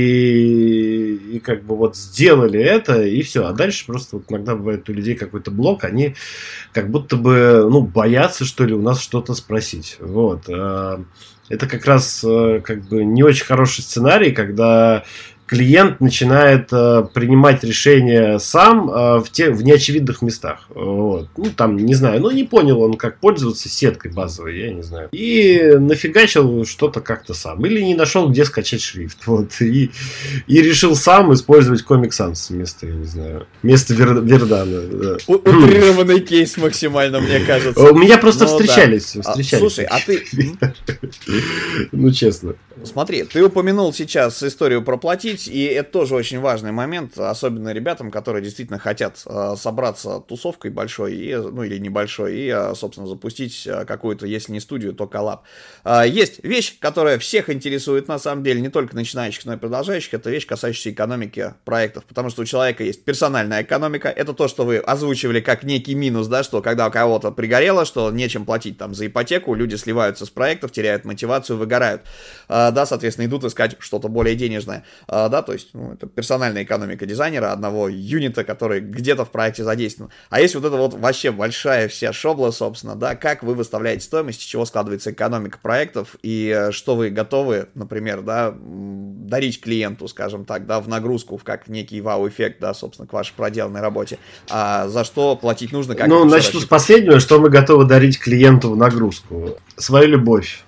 и как бы вот сделали это, и все. А дальше просто вот иногда бывает у людей какой-то блок, они как будто бы ну, боятся, что ли, у нас что-то спросить. Вот. Это как раз как бы не очень хороший сценарий, когда клиент начинает принимать решения сам в неочевидных местах. Вот. Ну, там, не знаю, ну, не понял он, как пользоваться сеткой базовой, я не знаю. И нафигачил что-то как-то сам. Или не нашел, где скачать шрифт. Вот. И решил сам использовать Comic Sans вместо, я не знаю, вместо Вердана. Да. Утрированный кейс максимально, мне кажется. У меня просто встречались. Слушай, а ты... Ну, честно. Смотри, ты упомянул сейчас историю про платить, и это тоже очень важный момент, особенно ребятам, которые действительно хотят собраться тусовкой большой, ну или небольшой, и, собственно, запустить какую-то, если не студию, то коллаб. Есть вещь, которая всех интересует, на самом деле, не только начинающих, но и продолжающих, это вещь, касающаяся экономики проектов, потому что у человека есть персональная экономика, это то, что вы озвучивали как некий минус, да, что когда у кого-то пригорело, что нечем платить там за ипотеку, люди сливаются с проектов, теряют мотивацию, выгорают. Да, соответственно, идут искать что-то более денежное. Да, то есть, ну, это персональная экономика дизайнера, одного юнита, который где-то в проекте задействован. А есть вот это вот вообще большая вся шобла, собственно, да, как вы выставляете стоимость, из чего складывается экономика проектов, и что вы готовы, например, да, дарить клиенту, скажем так, да, в нагрузку, как некий вау-эффект, да, собственно, к вашей проделанной работе. А за что платить нужно, как... Ну, начну с последнего, что мы готовы дарить клиенту в нагрузку. Свою любовь.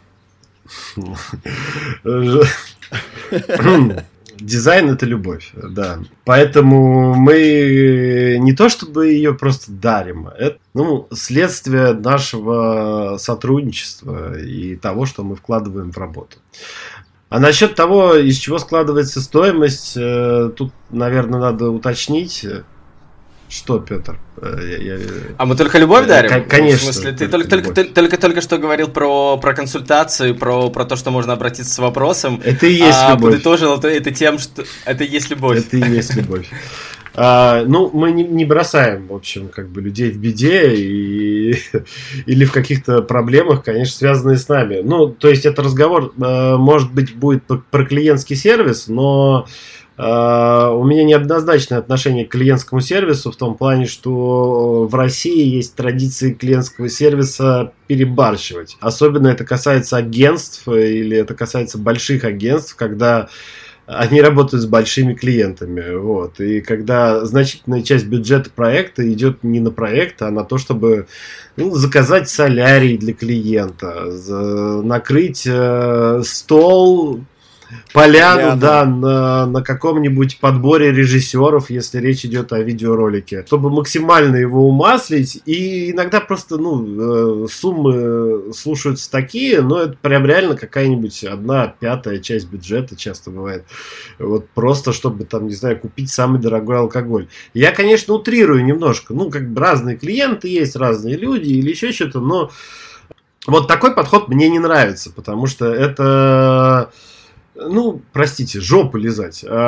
Дизайн — это любовь, да. Поэтому мы не то чтобы ее просто дарим, это следствие нашего сотрудничества и того, что мы вкладываем в работу. А насчет того, из чего складывается стоимость, тут, наверное, надо уточнить. Что, Петр? А мы только любовь дарим? Конечно. В смысле, ты только что говорил про консультации, про то, что можно обратиться с вопросом. Это и есть любовь. Подытожил это тем, что это и есть любовь. Это и есть любовь. Мы не бросаем, в общем, как бы людей в беде или в каких-то проблемах, конечно, связанные с нами. Ну, то есть, это разговор, может быть, будет про клиентский сервис, но у меня неоднозначное отношение к клиентскому сервису в том плане, что в России есть традиции клиентского сервиса перебарщивать. Особенно это касается агентств или это касается больших агентств, когда они работают с большими клиентами. Вот. И когда значительная часть бюджета проекта идет не на проект, а на то, чтобы заказать солярий для клиента, накрыть стол, поляну, да, на каком-нибудь подборе режиссеров, если речь идет о видеоролике, чтобы максимально его умаслить. И иногда просто, суммы слушаются такие, но это прям реально какая-нибудь 1/5 часть бюджета часто бывает. Вот просто, чтобы там, не знаю, купить самый дорогой алкоголь. Я, конечно, утрирую немножко. Разные клиенты есть, разные люди или еще что-то, но вот такой подход мне не нравится, потому что это... простите, жопу лизать. У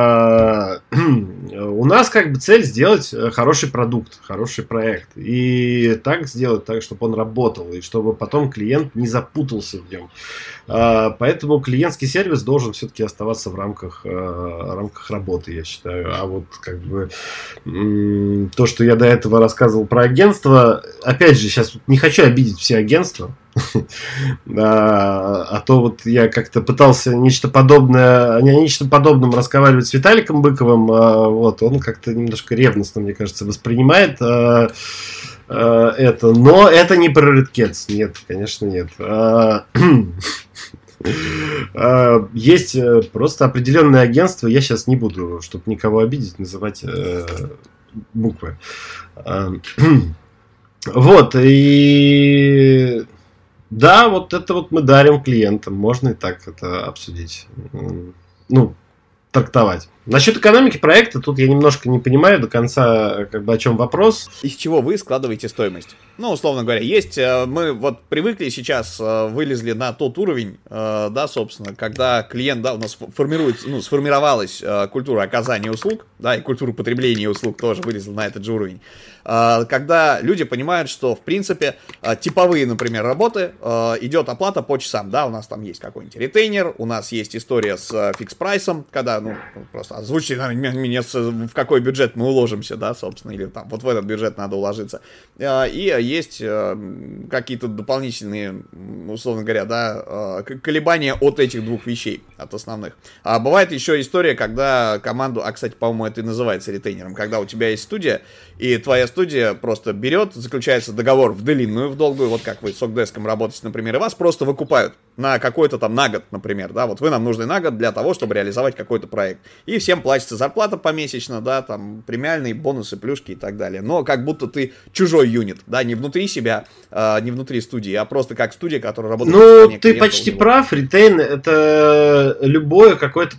нас цель сделать хороший продукт, хороший проект. И так сделать, так, чтобы он работал, и чтобы потом клиент не запутался в нем. Поэтому клиентский сервис должен все-таки оставаться в рамках работы, я считаю. А вот то, что я до этого рассказывал про агентство, опять же, сейчас не хочу обидеть все агентства. А то вот я как-то пытался о нечто подобном разговаривать с Виталиком Быковым, вот, он как-то немножко ревностно, мне кажется, воспринимает это, но это не про Red Cats, нет, конечно, нет. Есть просто определенные агентства, я сейчас не буду, чтобы никого обидеть, называть буквы. Вот, и... Да, вот это вот мы дарим клиентам. Можно и так это обсудить. Трактовать. Насчет экономики проекта, тут я немножко не понимаю до конца, о чем вопрос. Из чего вы складываете стоимость? Условно говоря, мы вот привыкли сейчас, вылезли на тот уровень, да, собственно, когда клиент, да, у нас сформировалась культура оказания услуг, да, и культура потребления услуг тоже вылезла на этот же уровень. Когда люди понимают, что, в принципе, типовые, например, работы, идет оплата по часам, да, у нас там есть какой-нибудь ретейнер, у нас есть история с фикс-прайсом, когда, просто озвучите меня, в какой бюджет мы уложимся, да, собственно, или там вот в этот бюджет надо уложиться. И есть какие-то дополнительные, условно говоря, да, колебания от этих двух вещей, от основных. А бывает еще история, когда команду, кстати, по-моему, это и называется ретейнером, когда у тебя есть студия, и твоя студия просто берет, заключается договор в длинную, в долгую, вот как вы с Окдеском работаете, например, и вас просто выкупают на какой-то там на год, например, да, вот вы нам нужны на год для того, чтобы реализовать какой-то проект. И всем платится зарплата помесячно, да, там премиальные бонусы, плюшки и так далее. Но как будто ты чужой юнит, да, не внутри себя, не внутри студии, а просто как студия, которая работает. Ты почти прав, ретейн это любое какое-то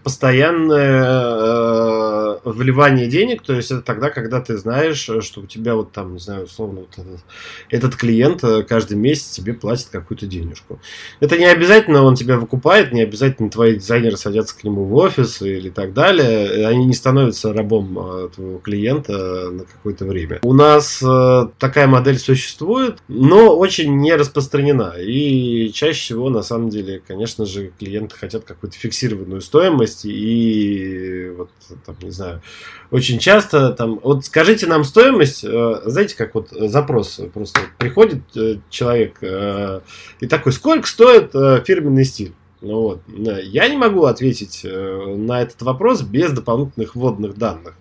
постоянное вливание денег, то есть это тогда, когда ты знаешь, что у тебя вот там, не знаю, условно, вот этот клиент каждый месяц тебе платит какую-то денежку. Это не обязательно он тебя выкупает, не обязательно твои дизайнеры садятся к нему в офис или так далее. Они не становятся рабом твоего клиента на какое-то время. У нас такая модель существует, но очень не распространена. И чаще всего, на самом деле, конечно же, клиенты хотят какую-то фиксированную стоимость. И вот, там, не знаю, очень часто там, вот скажите нам стоимость, знаете, как вот запрос просто приходит человек и такой, сколько стоит фирменный стиль? Я не могу ответить на этот вопрос без дополнительных вводных данных.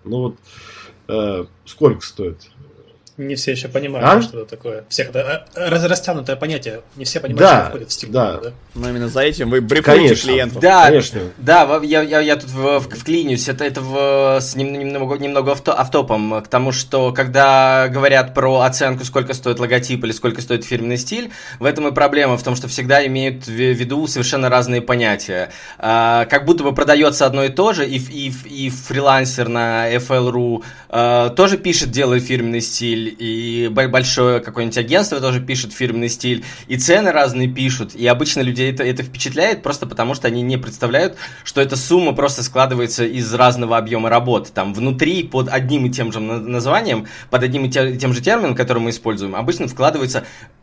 Сколько стоит? Не все еще понимают, что это такое. Всех это растянутое понятие. Не все понимают, что входит в стиль. Да. Но именно за этим вы брифуете клиентов. Да, конечно. Да, я тут вклинюсь. Это немного автопом к тому, что когда говорят про оценку, сколько стоит логотип или сколько стоит фирменный стиль, в этом и проблема в том, что всегда имеют в виду совершенно разные понятия. Как будто бы продается одно и то же, и фрилансер на FL.ru тоже пишет, делает фирменный стиль, и большое какое-нибудь агентство тоже пишет фирменный стиль, и цены разные пишут, и обычно людей это впечатляет просто потому, что они не представляют, что эта сумма просто складывается из разного объема работы. Там внутри под одним и тем же названием, под одним и тем же термином, который мы используем, обычно вкладывается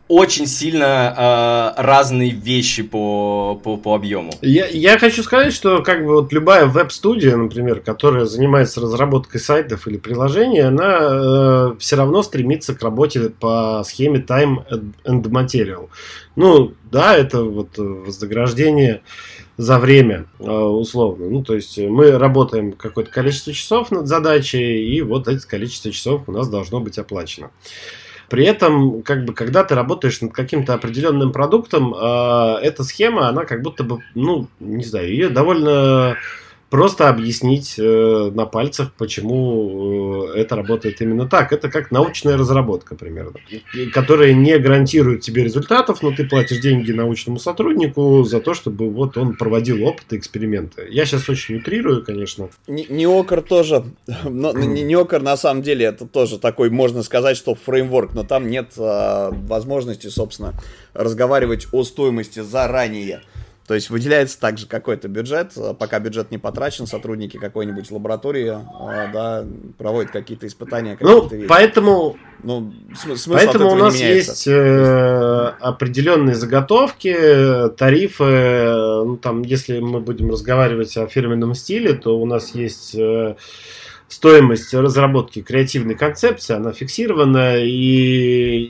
очень сильно разные вещи по объему. Я хочу сказать, что как бы вот любая веб-студия, например, которая занимается разработкой сайтов или приложений, она все равно стремится к работе по схеме time and material. Ну, да, это вот вознаграждение за время, условно. Ну, то есть мы работаем какое-то количество часов над задачей, и вот это количество часов у нас должно быть оплачено. При этом, как бы, когда ты работаешь над каким-то определенным продуктом, эта схема, она как будто бы, ну, не знаю, ее довольно просто объяснить на пальцах, почему это работает именно так. Это как научная разработка примерно, которая не гарантирует тебе результатов, но ты платишь деньги научному сотруднику за то, чтобы вот он проводил опыты, эксперименты. Я сейчас очень утрирую, конечно. Неокр тоже, но Неокр на самом деле это тоже такой, можно сказать, что фреймворк, но там нет возможности, собственно, разговаривать о стоимости заранее. То есть выделяется также какой-то бюджет, пока бюджет не потрачен, сотрудники какой-нибудь лаборатории, да, проводят какие-то испытания. Поэтому у нас меняется. есть определенные заготовки, тарифы. Ну, там, если мы будем разговаривать о фирменном стиле, то у нас есть стоимость разработки креативной концепции, она фиксирована, и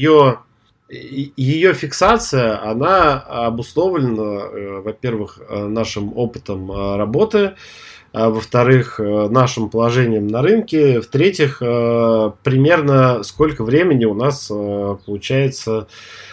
ее фиксация, она обусловлена, во-первых, нашим опытом работы, во-вторых, нашим положением на рынке, в-третьих, примерно сколько времени у нас получается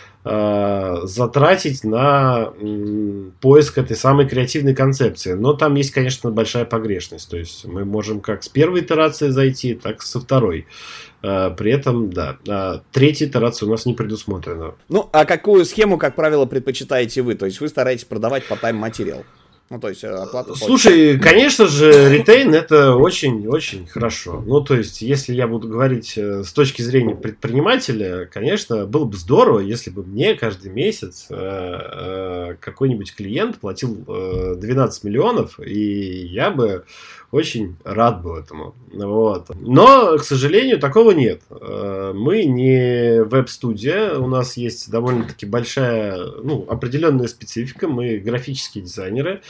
затратить на поиск этой самой креативной концепции. Но там есть, конечно, большая погрешность. То есть мы можем как с первой итерации зайти, так и со второй. При этом, да, третья итерация у нас не предусмотрена. Ну, а какую схему, как правило, предпочитаете вы? То есть вы стараетесь продавать по тайм-материал? Ну, то есть оплату... Слушай, конечно же, ритейл это очень-очень хорошо. Ну, то есть, если я буду говорить с точки зрения предпринимателя, конечно, было бы здорово, если бы мне каждый месяц какой-нибудь клиент платил 12 миллионов, и я бы очень рад был этому. Вот. Но, к сожалению, такого нет. Мы не веб-студия, у нас есть довольно-таки большая, ну, определенная специфика, мы графические дизайнеры,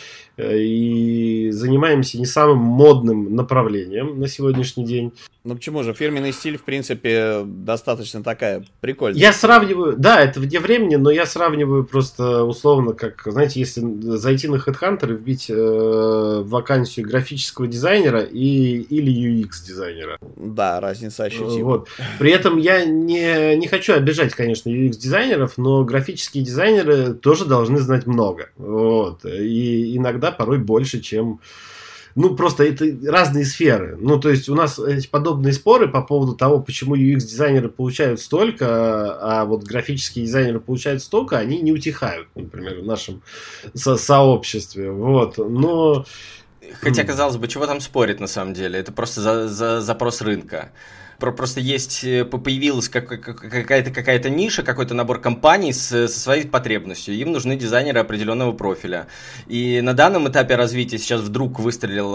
и занимаемся не самым модным направлением на сегодняшний день. Ну почему же? Фирменный стиль, в принципе, достаточно такая прикольная. Я сравниваю, да, это вне времени, но я сравниваю просто условно, как, знаете, если зайти на HeadHunter и вбить вакансию графического дизайнера или UX-дизайнера. Да, разница ощутима. Вот. При этом я не хочу обижать, конечно, UX-дизайнеров, но графические дизайнеры тоже должны знать много. Вот. И иногда порой больше, чем... Ну, просто это разные сферы. Ну, то есть у нас эти подобные споры по поводу того, почему UX-дизайнеры получают столько, а вот графические дизайнеры получают столько, они не утихают, например, в нашем сообществе. Вот. Но... Хотя, казалось бы, чего там спорить на самом деле? Это просто запрос рынка. Просто есть, появилась какая-то ниша, какой-то набор компаний со своей потребностью. Им нужны дизайнеры определенного профиля. И на данном этапе развития сейчас вдруг выстрелил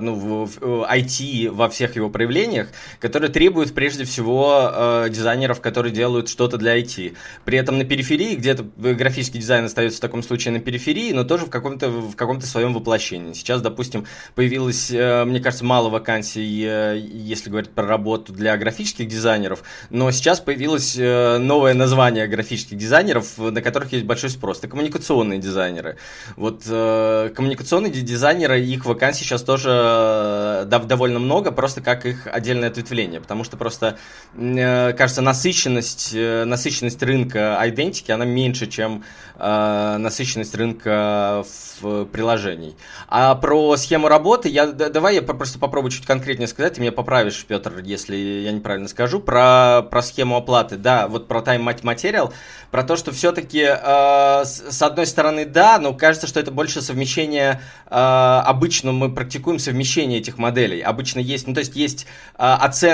IT во всех его проявлениях, который требует прежде всего дизайнеров, которые делают что-то для IT. При этом на периферии, где-то графический дизайн остается в таком случае на периферии, но тоже в каком-то своем воплощении. Сейчас, допустим, появилось, мне кажется, мало вакансий, если говорить про работу для графических дизайнеров, но сейчас появилось новое название графических дизайнеров, на которых есть большой спрос. Это коммуникационные дизайнеры. Вот коммуникационные дизайнеры, их вакансий сейчас тоже довольно много, просто как их отдельное ответвление, потому что просто, кажется, насыщенность рынка идентики, она меньше, чем насыщенность рынка в приложений. А про схему работы, давай я просто попробую чуть конкретнее сказать, ты меня поправишь, Петр, если я неправильно скажу, про схему оплаты, да, вот про time material, про то, что все-таки с одной стороны, да, но кажется, что это больше совмещение, обычно мы практикуем совмещение этих моделей, обычно есть, ну, то есть есть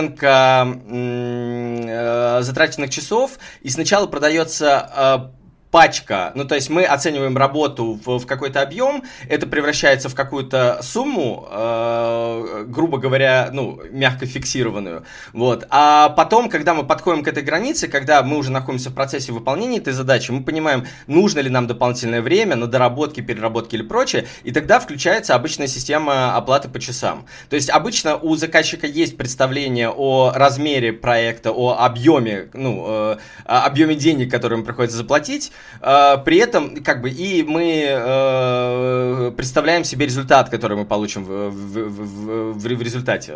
оценка затраченных часов, и сначала продается пачка, ну, то есть мы оцениваем работу в какой-то объем, это превращается в какую-то сумму, грубо говоря, ну, мягко фиксированную, вот, а потом, когда мы подходим к этой границе, когда мы уже находимся в процессе выполнения этой задачи, мы понимаем, нужно ли нам дополнительное время на доработки, переработки или прочее, и тогда включается обычная система оплаты по часам. То есть обычно у заказчика есть представление о размере проекта, о объеме, ну, объеме денег, которые ему приходится заплатить, при этом, как бы, и мы представляем себе результат, который мы получим в результате,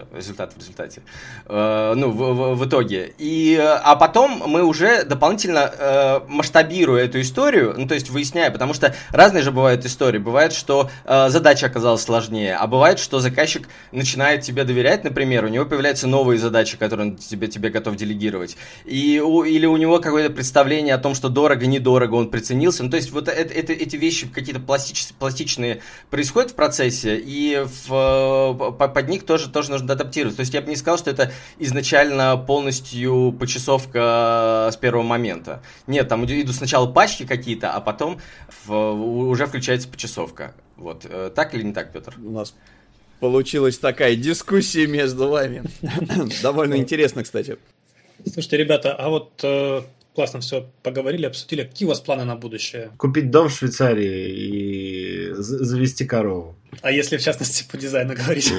ну, в итоге. А потом мы уже дополнительно масштабируя эту историю, ну, то есть выясняя, потому что разные же бывают истории. Бывает, что задача оказалась сложнее, а бывает, что заказчик начинает тебе доверять, например, у него появляются новые задачи, которые он тебе готов делегировать. Или у него какое-то представление о том, что дорого-недорого он приценился. Ну, то есть вот эти вещи какие-то пластичные происходят в процессе, и под них тоже нужно адаптироваться. То есть я бы не сказал, что это изначально полностью почасовка с первого момента. Нет, там идут сначала пачки какие-то, а потом уже включается почасовка. Вот. Так или не так, Петр? У нас получилась такая дискуссия между вами. Довольно интересно, кстати. Слушайте, ребята, а вот классно все поговорили, обсудили. Какие у вас планы на будущее? Купить дом в Швейцарии и завести корову. А если, в частности, по дизайну говорить?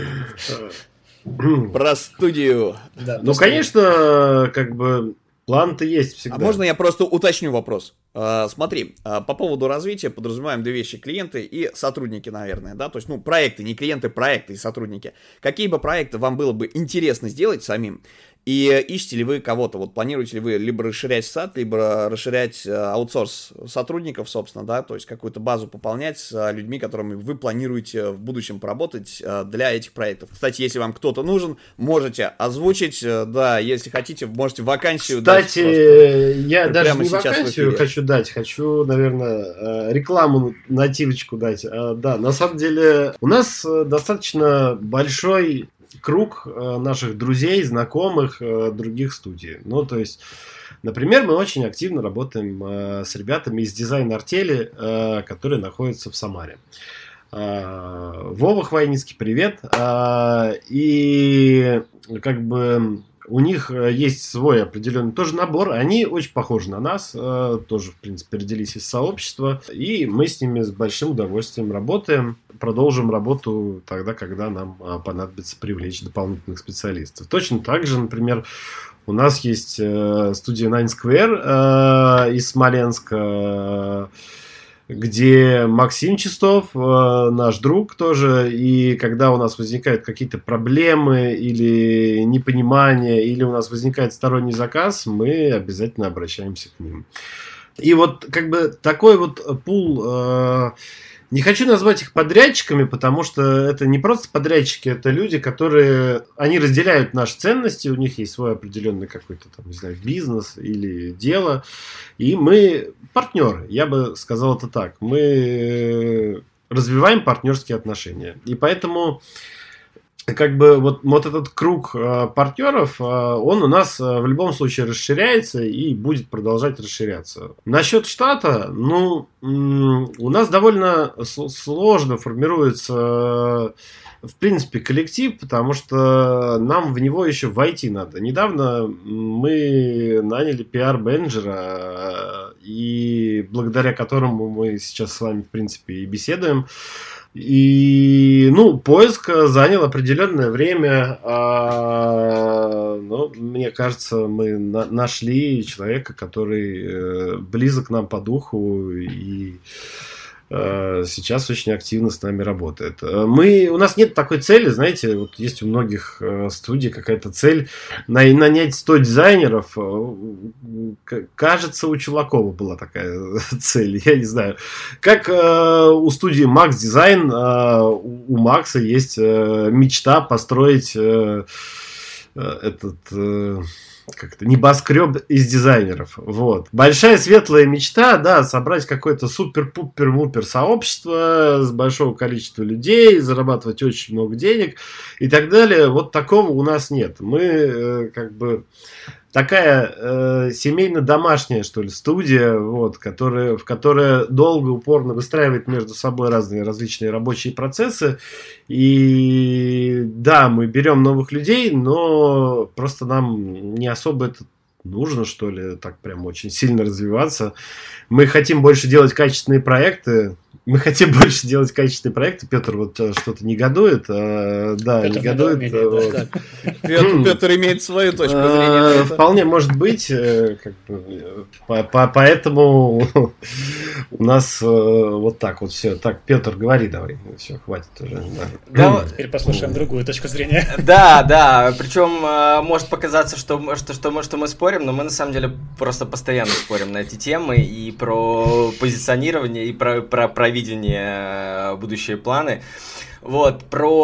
Про студию. Ну, конечно, как бы план-то есть всегда. А можно я просто уточню вопрос? Смотри, по поводу развития подразумеваем две вещи: клиенты и сотрудники, наверное, да, то есть, ну, проекты, не клиенты, проекты и сотрудники. Какие бы проекты вам было бы интересно сделать самим? И ищете ли вы кого-то, вот планируете ли вы либо расширять штат, либо расширять аутсорс сотрудников, собственно, да, то есть какую-то базу пополнять с людьми, которыми вы планируете в будущем поработать для этих проектов. Кстати, если вам кто-то нужен, можете озвучить, да, если хотите, можете вакансию дать. Кстати, я даже не вакансию хочу дать, хочу, наверное, рекламу, нативочку дать. Да, на самом деле у нас достаточно большой круг наших друзей, знакомых, других студий. Ну, то есть, например, мы очень активно работаем с ребятами из дизайн-артели, которые находятся в Самаре. Вова Хвойницкий, привет. И как бы у них есть свой определенный тоже набор. Они очень похожи на нас, тоже, в принципе, родились из сообщества. И мы с ними с большим удовольствием работаем. Продолжим работу тогда, когда нам понадобится привлечь дополнительных специалистов. Точно так же, например, у нас есть студия Nine Square из Смоленска, где Максим Чистов, наш друг тоже, и когда у нас возникают какие-то проблемы или непонимание, или у нас возникает сторонний заказ, мы обязательно обращаемся к ним. И вот как бы такой вот пул... Не хочу назвать их подрядчиками, потому что это не просто подрядчики, это люди, которые, они разделяют наши ценности, у них есть свой определенный какой-то там, не знаю, бизнес или дело, и мы партнеры, я бы сказал это так, мы развиваем партнерские отношения, и поэтому как бы вот этот круг партнеров, он у нас в любом случае расширяется и будет продолжать расширяться. Насчет штата, ну, у нас довольно сложно формируется, в принципе, коллектив, потому что нам в него еще войти надо. Недавно мы наняли пиар-менеджера, и благодаря которому мы сейчас с вами, в принципе, и беседуем. И, ну, поиск занял определенное время, но мне кажется, мы нашли человека, который близок нам по духу и сейчас очень активно с нами работает. У нас нет такой цели, знаете, вот есть у многих студий какая-то цель нанять 100 дизайнеров. Кажется, у Чулакова была такая цель, я не знаю. Как у студии Max Design, у Макса есть мечта построить как-то небоскреб из дизайнеров. Вот. Большая светлая мечта, да, собрать какое-то супер-пупер-мупер сообщество с большого количества людей, зарабатывать очень много денег и так далее. Вот такого у нас нет. Мы как бы такая семейно-домашняя, что ли, студия, вот, которая долго, упорно выстраивает между собой разные различные рабочие процессы. И да, мы берем новых людей, но просто нам не особо это нужно, что ли, так прям очень сильно развиваться. Мы хотим больше делать качественные проекты. Петр вот что-то негодует. Да, Петр негодует. Петр имеет свою точку зрения. Вполне может быть. Поэтому у нас вот так вот все. Так, Петр, говори давай. Все, хватит уже. Теперь послушаем другую точку зрения. Да. Причем может показаться, что мы спорим, но мы на самом деле просто постоянно спорим на эти темы и про позиционирование, и про видение, будущие планы. Вот,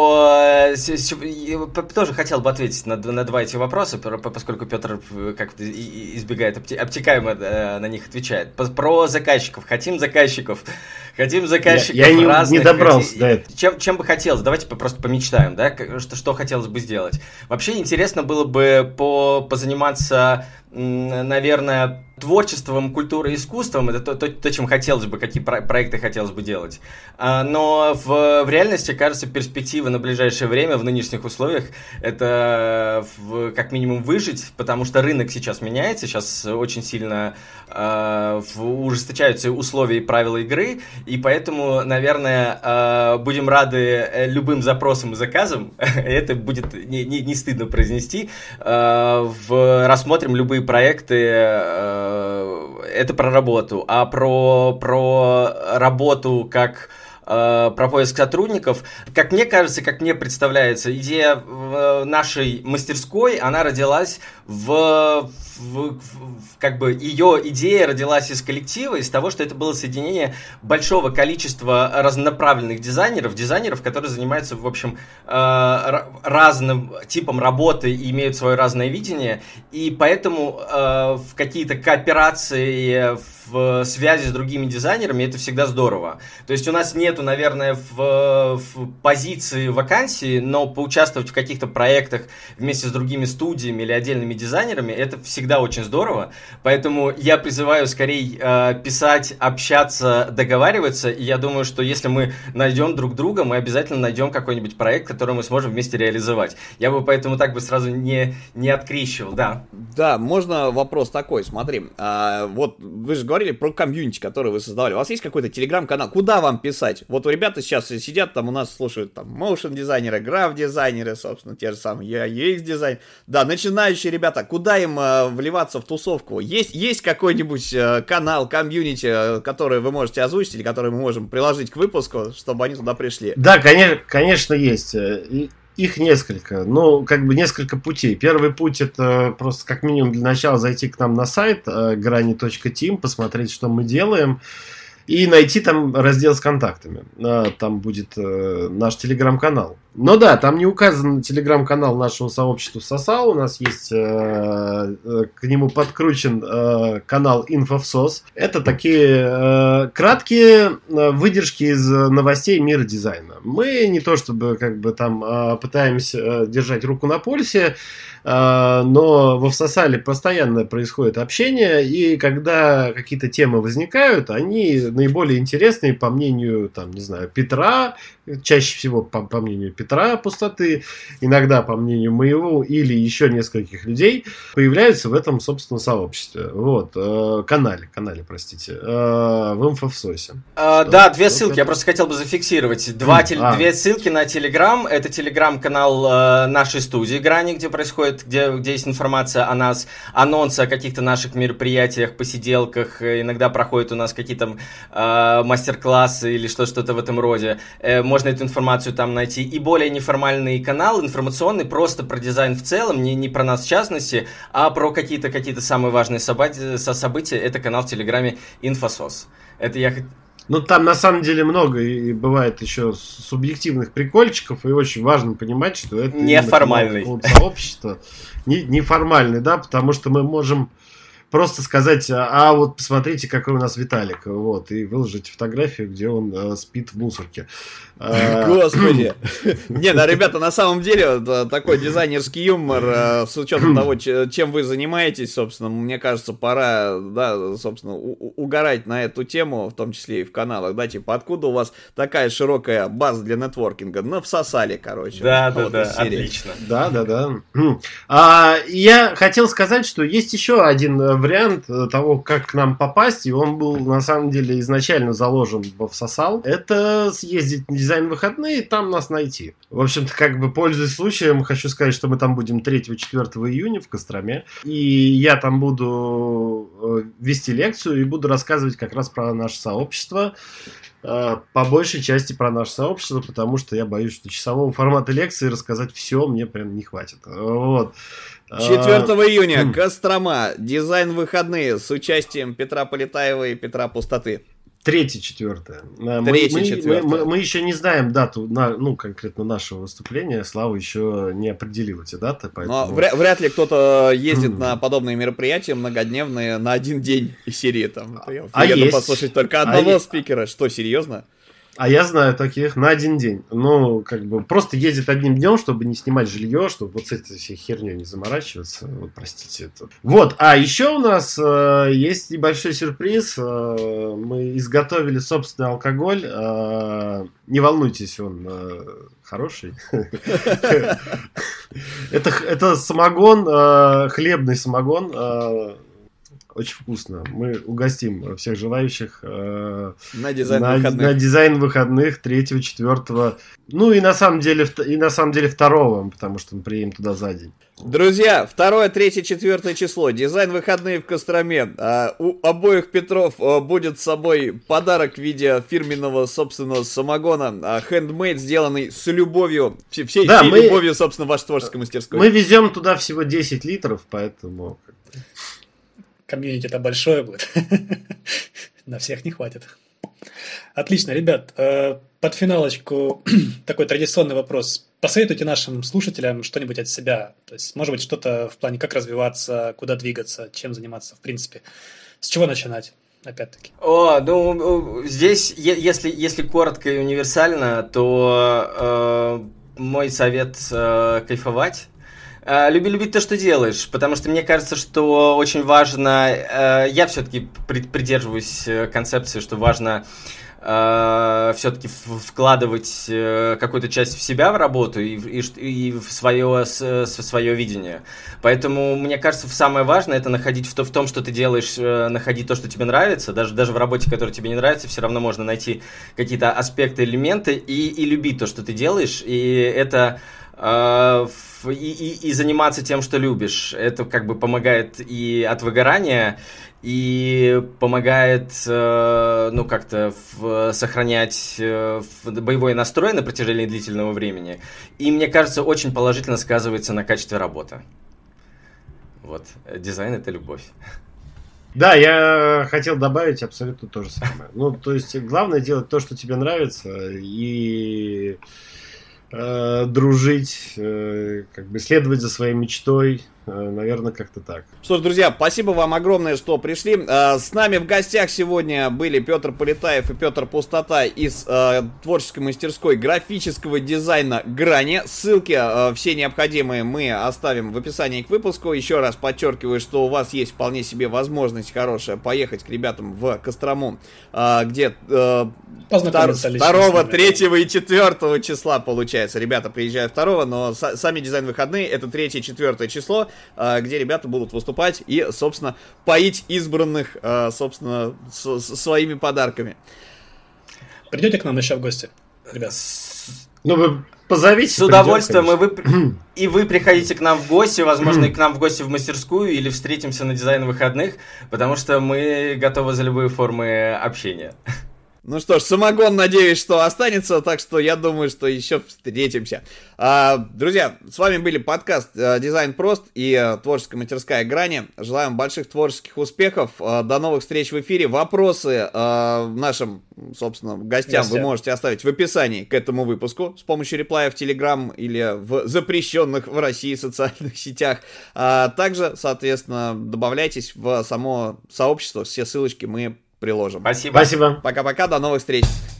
тоже хотел бы ответить на два эти вопроса, поскольку Петр как-то избегает, обтекаемо на них отвечает. Про заказчиков. Хотим заказчиков Я не добрался до этого. Чем бы хотелось? Давайте просто помечтаем, да, что хотелось бы сделать. Вообще интересно было бы позаниматься, наверное, творчеством, культурой и искусством. Это то, чем хотелось бы, какие проекты хотелось бы делать. Но в реальности, кажется, перспектива на ближайшее время в нынешних условиях это как минимум выжить, потому что рынок сейчас меняется, сейчас очень сильно ужесточаются условия и правила игры, и поэтому, наверное, будем рады любым запросам и заказам, это будет не стыдно произнести, рассмотрим любые проекты, это про работу, а про работу как про поиск сотрудников. Как мне кажется, как мне представляется, идея нашей мастерской, она родилась как бы ее идея родилась из коллектива, из того, что это было соединение большого количества разнонаправленных дизайнеров, которые занимаются, в общем, разным типом работы и имеют свое разное видение, и поэтому в какие-то кооперации, в связи с другими дизайнерами это всегда здорово. То есть у нас нету, наверное, в позиции вакансии, но поучаствовать в каких-то проектах вместе с другими студиями или отдельными дизайнерами, это всегда очень здорово. Поэтому я призываю скорее писать, общаться, договариваться. И я думаю, что если мы найдем друг друга, мы обязательно найдем какой-нибудь проект, который мы сможем вместе реализовать. Я бы поэтому так бы сразу не открещивал, да. Да, можно вопрос такой, смотри. Вот вы же говорили про комьюнити, которое вы создавали. У вас есть какой-то телеграм-канал? Куда вам писать? Вот у ребята сейчас сидят, там у нас слушают там моушн-дизайнеры, граф-дизайнеры, собственно, те же самые UX-дизайн. Да, начинающие ребята, куда им вливаться в тусовку? Есть какой-нибудь канал, комьюнити, который вы можете озвучить или который мы можем приложить к выпуску, чтобы они туда пришли? Да, конечно, есть. Их несколько, несколько путей. Первый путь — это просто как минимум для начала зайти к нам на сайт grani.team, посмотреть, что мы делаем, и найти там раздел с контактами. Там будет наш телеграм-канал. Но да, там не указан телеграм-канал нашего сообщества Сосал. У нас есть к нему подкручен канал InfoSOS. Это такие краткие выдержки из новостей мира дизайна. Мы не то чтобы там пытаемся держать руку на пульсе, но во Всосале постоянно происходит общение, и когда какие-то темы возникают, они наиболее интересные, по мнению, Петра, чаще всего по мнению Петра Пустоты, иногда по мнению моего или еще нескольких людей, появляются в этом, собственно, сообществе. Канале, простите, в InfoSOS. Да, две ссылки, я просто хотел бы зафиксировать. Две ссылки на Телеграм. Это Телеграм-канал нашей студии Грани, где происходит, где есть информация о нас, анонсы о каких-то наших мероприятиях, посиделках, иногда проходят у нас какие-то мастер-классы или что-то в этом роде. Можно эту информацию там найти. И более неформальный канал, информационный, просто про дизайн в целом, не про нас в частности, а про какие-то самые важные события. Это канал в Телеграме InfoSOS. Это я... там на самом деле много и бывает еще субъективных прикольчиков, и очень важно понимать, что это неформальный сообщество. Неформальный, да, потому что мы можем просто сказать, а вот посмотрите, какой у нас Виталик, вот, и выложить фотографию, где он спит в мусорке. Господи. Не, да, ребята, на самом деле, такой дизайнерский юмор, с учетом того, чем вы занимаетесь, собственно, мне кажется, пора, да, собственно, угорать на эту тему, в том числе и в каналах, да, типа, откуда у вас такая широкая база для нетворкинга? Ну, всосали, короче. Да, отлично. Да. Я хотел сказать, что есть еще один вариант того, как к нам попасть, и он был, на самом деле, изначально заложен во Всосал. Это съездить на дизайн-выходные и там нас найти. В общем-то, как бы, пользуясь случаем, хочу сказать, что мы там будем 3-4 июня в Костроме, и я там буду вести лекцию и буду рассказывать как раз про наше сообщество, по большей части про наше сообщество, потому что я боюсь, что часового формата лекции рассказать все мне прям не хватит. Вот. 4 июня, Кострома, дизайн-выходные с участием Петра Полетаева и Петра Пустоты. 3-4. Мы еще не знаем дату, конкретно нашего выступления. Слава еще не определил эти даты. Поэтому... Но вряд ли кто-то ездит на подобные мероприятия многодневные на один день из серии. Там. Я еду послушать только одного спикера. Что, серьезно? А я знаю таких на один день. Ну, как бы просто ездит одним днем, чтобы не снимать жилье, чтобы вот с этой всей херней не заморачиваться. Вот, простите это. Вот, а еще у нас есть небольшой сюрприз. Мы изготовили собственный алкоголь. Не волнуйтесь, он хороший. Это самогон, хлебный самогон. Очень вкусно. Мы угостим всех желающих на дизайн-выходных 3-4. Ну и на самом деле 2, потому что мы приедем туда за день. Друзья, 2, 3, 4 число. Дизайн-выходные в Костроме. У обоих Петров будет с собой подарок в виде фирменного, собственно, самогона. Хендмейд, сделанный с любовью. Всей любовью, собственно, вашей творческой мастерской. Мы везем туда всего 10 литров, поэтому... Комьюнити-то большое будет. На всех не хватит. Отлично, ребят. Под финалочку такой традиционный вопрос. Посоветуйте нашим слушателям что-нибудь от себя. То есть, может быть, что-то в плане, как развиваться, куда двигаться, чем заниматься, в принципе. С чего начинать, опять-таки? Здесь, если коротко и универсально, то мой совет кайфовать. Любить то, что делаешь, потому что мне кажется, что очень важно, я все-таки придерживаюсь концепции, что важно все-таки вкладывать какую-то часть в себя в работу и в свое видение. Поэтому, мне кажется, самое важное это находить в том, что ты делаешь, находить то, что тебе нравится. Даже в работе, которая тебе не нравится, все равно можно найти какие-то аспекты, элементы и любить то, что ты делаешь. И это... И заниматься тем, что любишь. Это как бы помогает и от выгорания, и помогает как-то сохранять боевой настрой на протяжении длительного времени. И, мне кажется, очень положительно сказывается на качестве работы. Вот. Дизайн – это любовь. Да, я хотел добавить абсолютно то же самое. Ну, то есть, главное делать то, что тебе нравится, и... дружить, как бы следовать за своей мечтой, наверное, как-то так. Что ж, друзья, спасибо вам огромное, что пришли. С нами в гостях сегодня были Петр Полетаев и Петр Пустота из творческой мастерской графического дизайна «Грани». Ссылки все необходимые мы оставим в описании к выпуску. Еще раз подчеркиваю, что у вас есть вполне себе возможность хорошая поехать к ребятам в Кострому, где 2, 3 и 4 числа, получается. Ребята приезжают 2, но сами дизайн-выходные это 3-4 число, где ребята будут выступать и, собственно, поить избранных, собственно, своими подарками. Придете к нам еще в гости, ребят? Ну, вы позовите. С удовольствием. И вы приходите к нам в гости, возможно, и к нам в гости в мастерскую, или встретимся на дизайн-выходных, потому что мы готовы за любые формы общения. Ну что ж, самогон, надеюсь, что останется, так что я думаю, что еще встретимся. Друзья, с вами были подкаст «Дизайн прост» и творческая мастерская «Грани». Желаем больших творческих успехов. До новых встреч в эфире. Вопросы нашим, собственно, гостям вы можете оставить в описании к этому выпуску с помощью реплая в Telegram или в запрещенных в России социальных сетях. Также, соответственно, добавляйтесь в само сообщество. Все ссылочки мы приложим. Спасибо. Спасибо. Пока-пока, до новых встреч.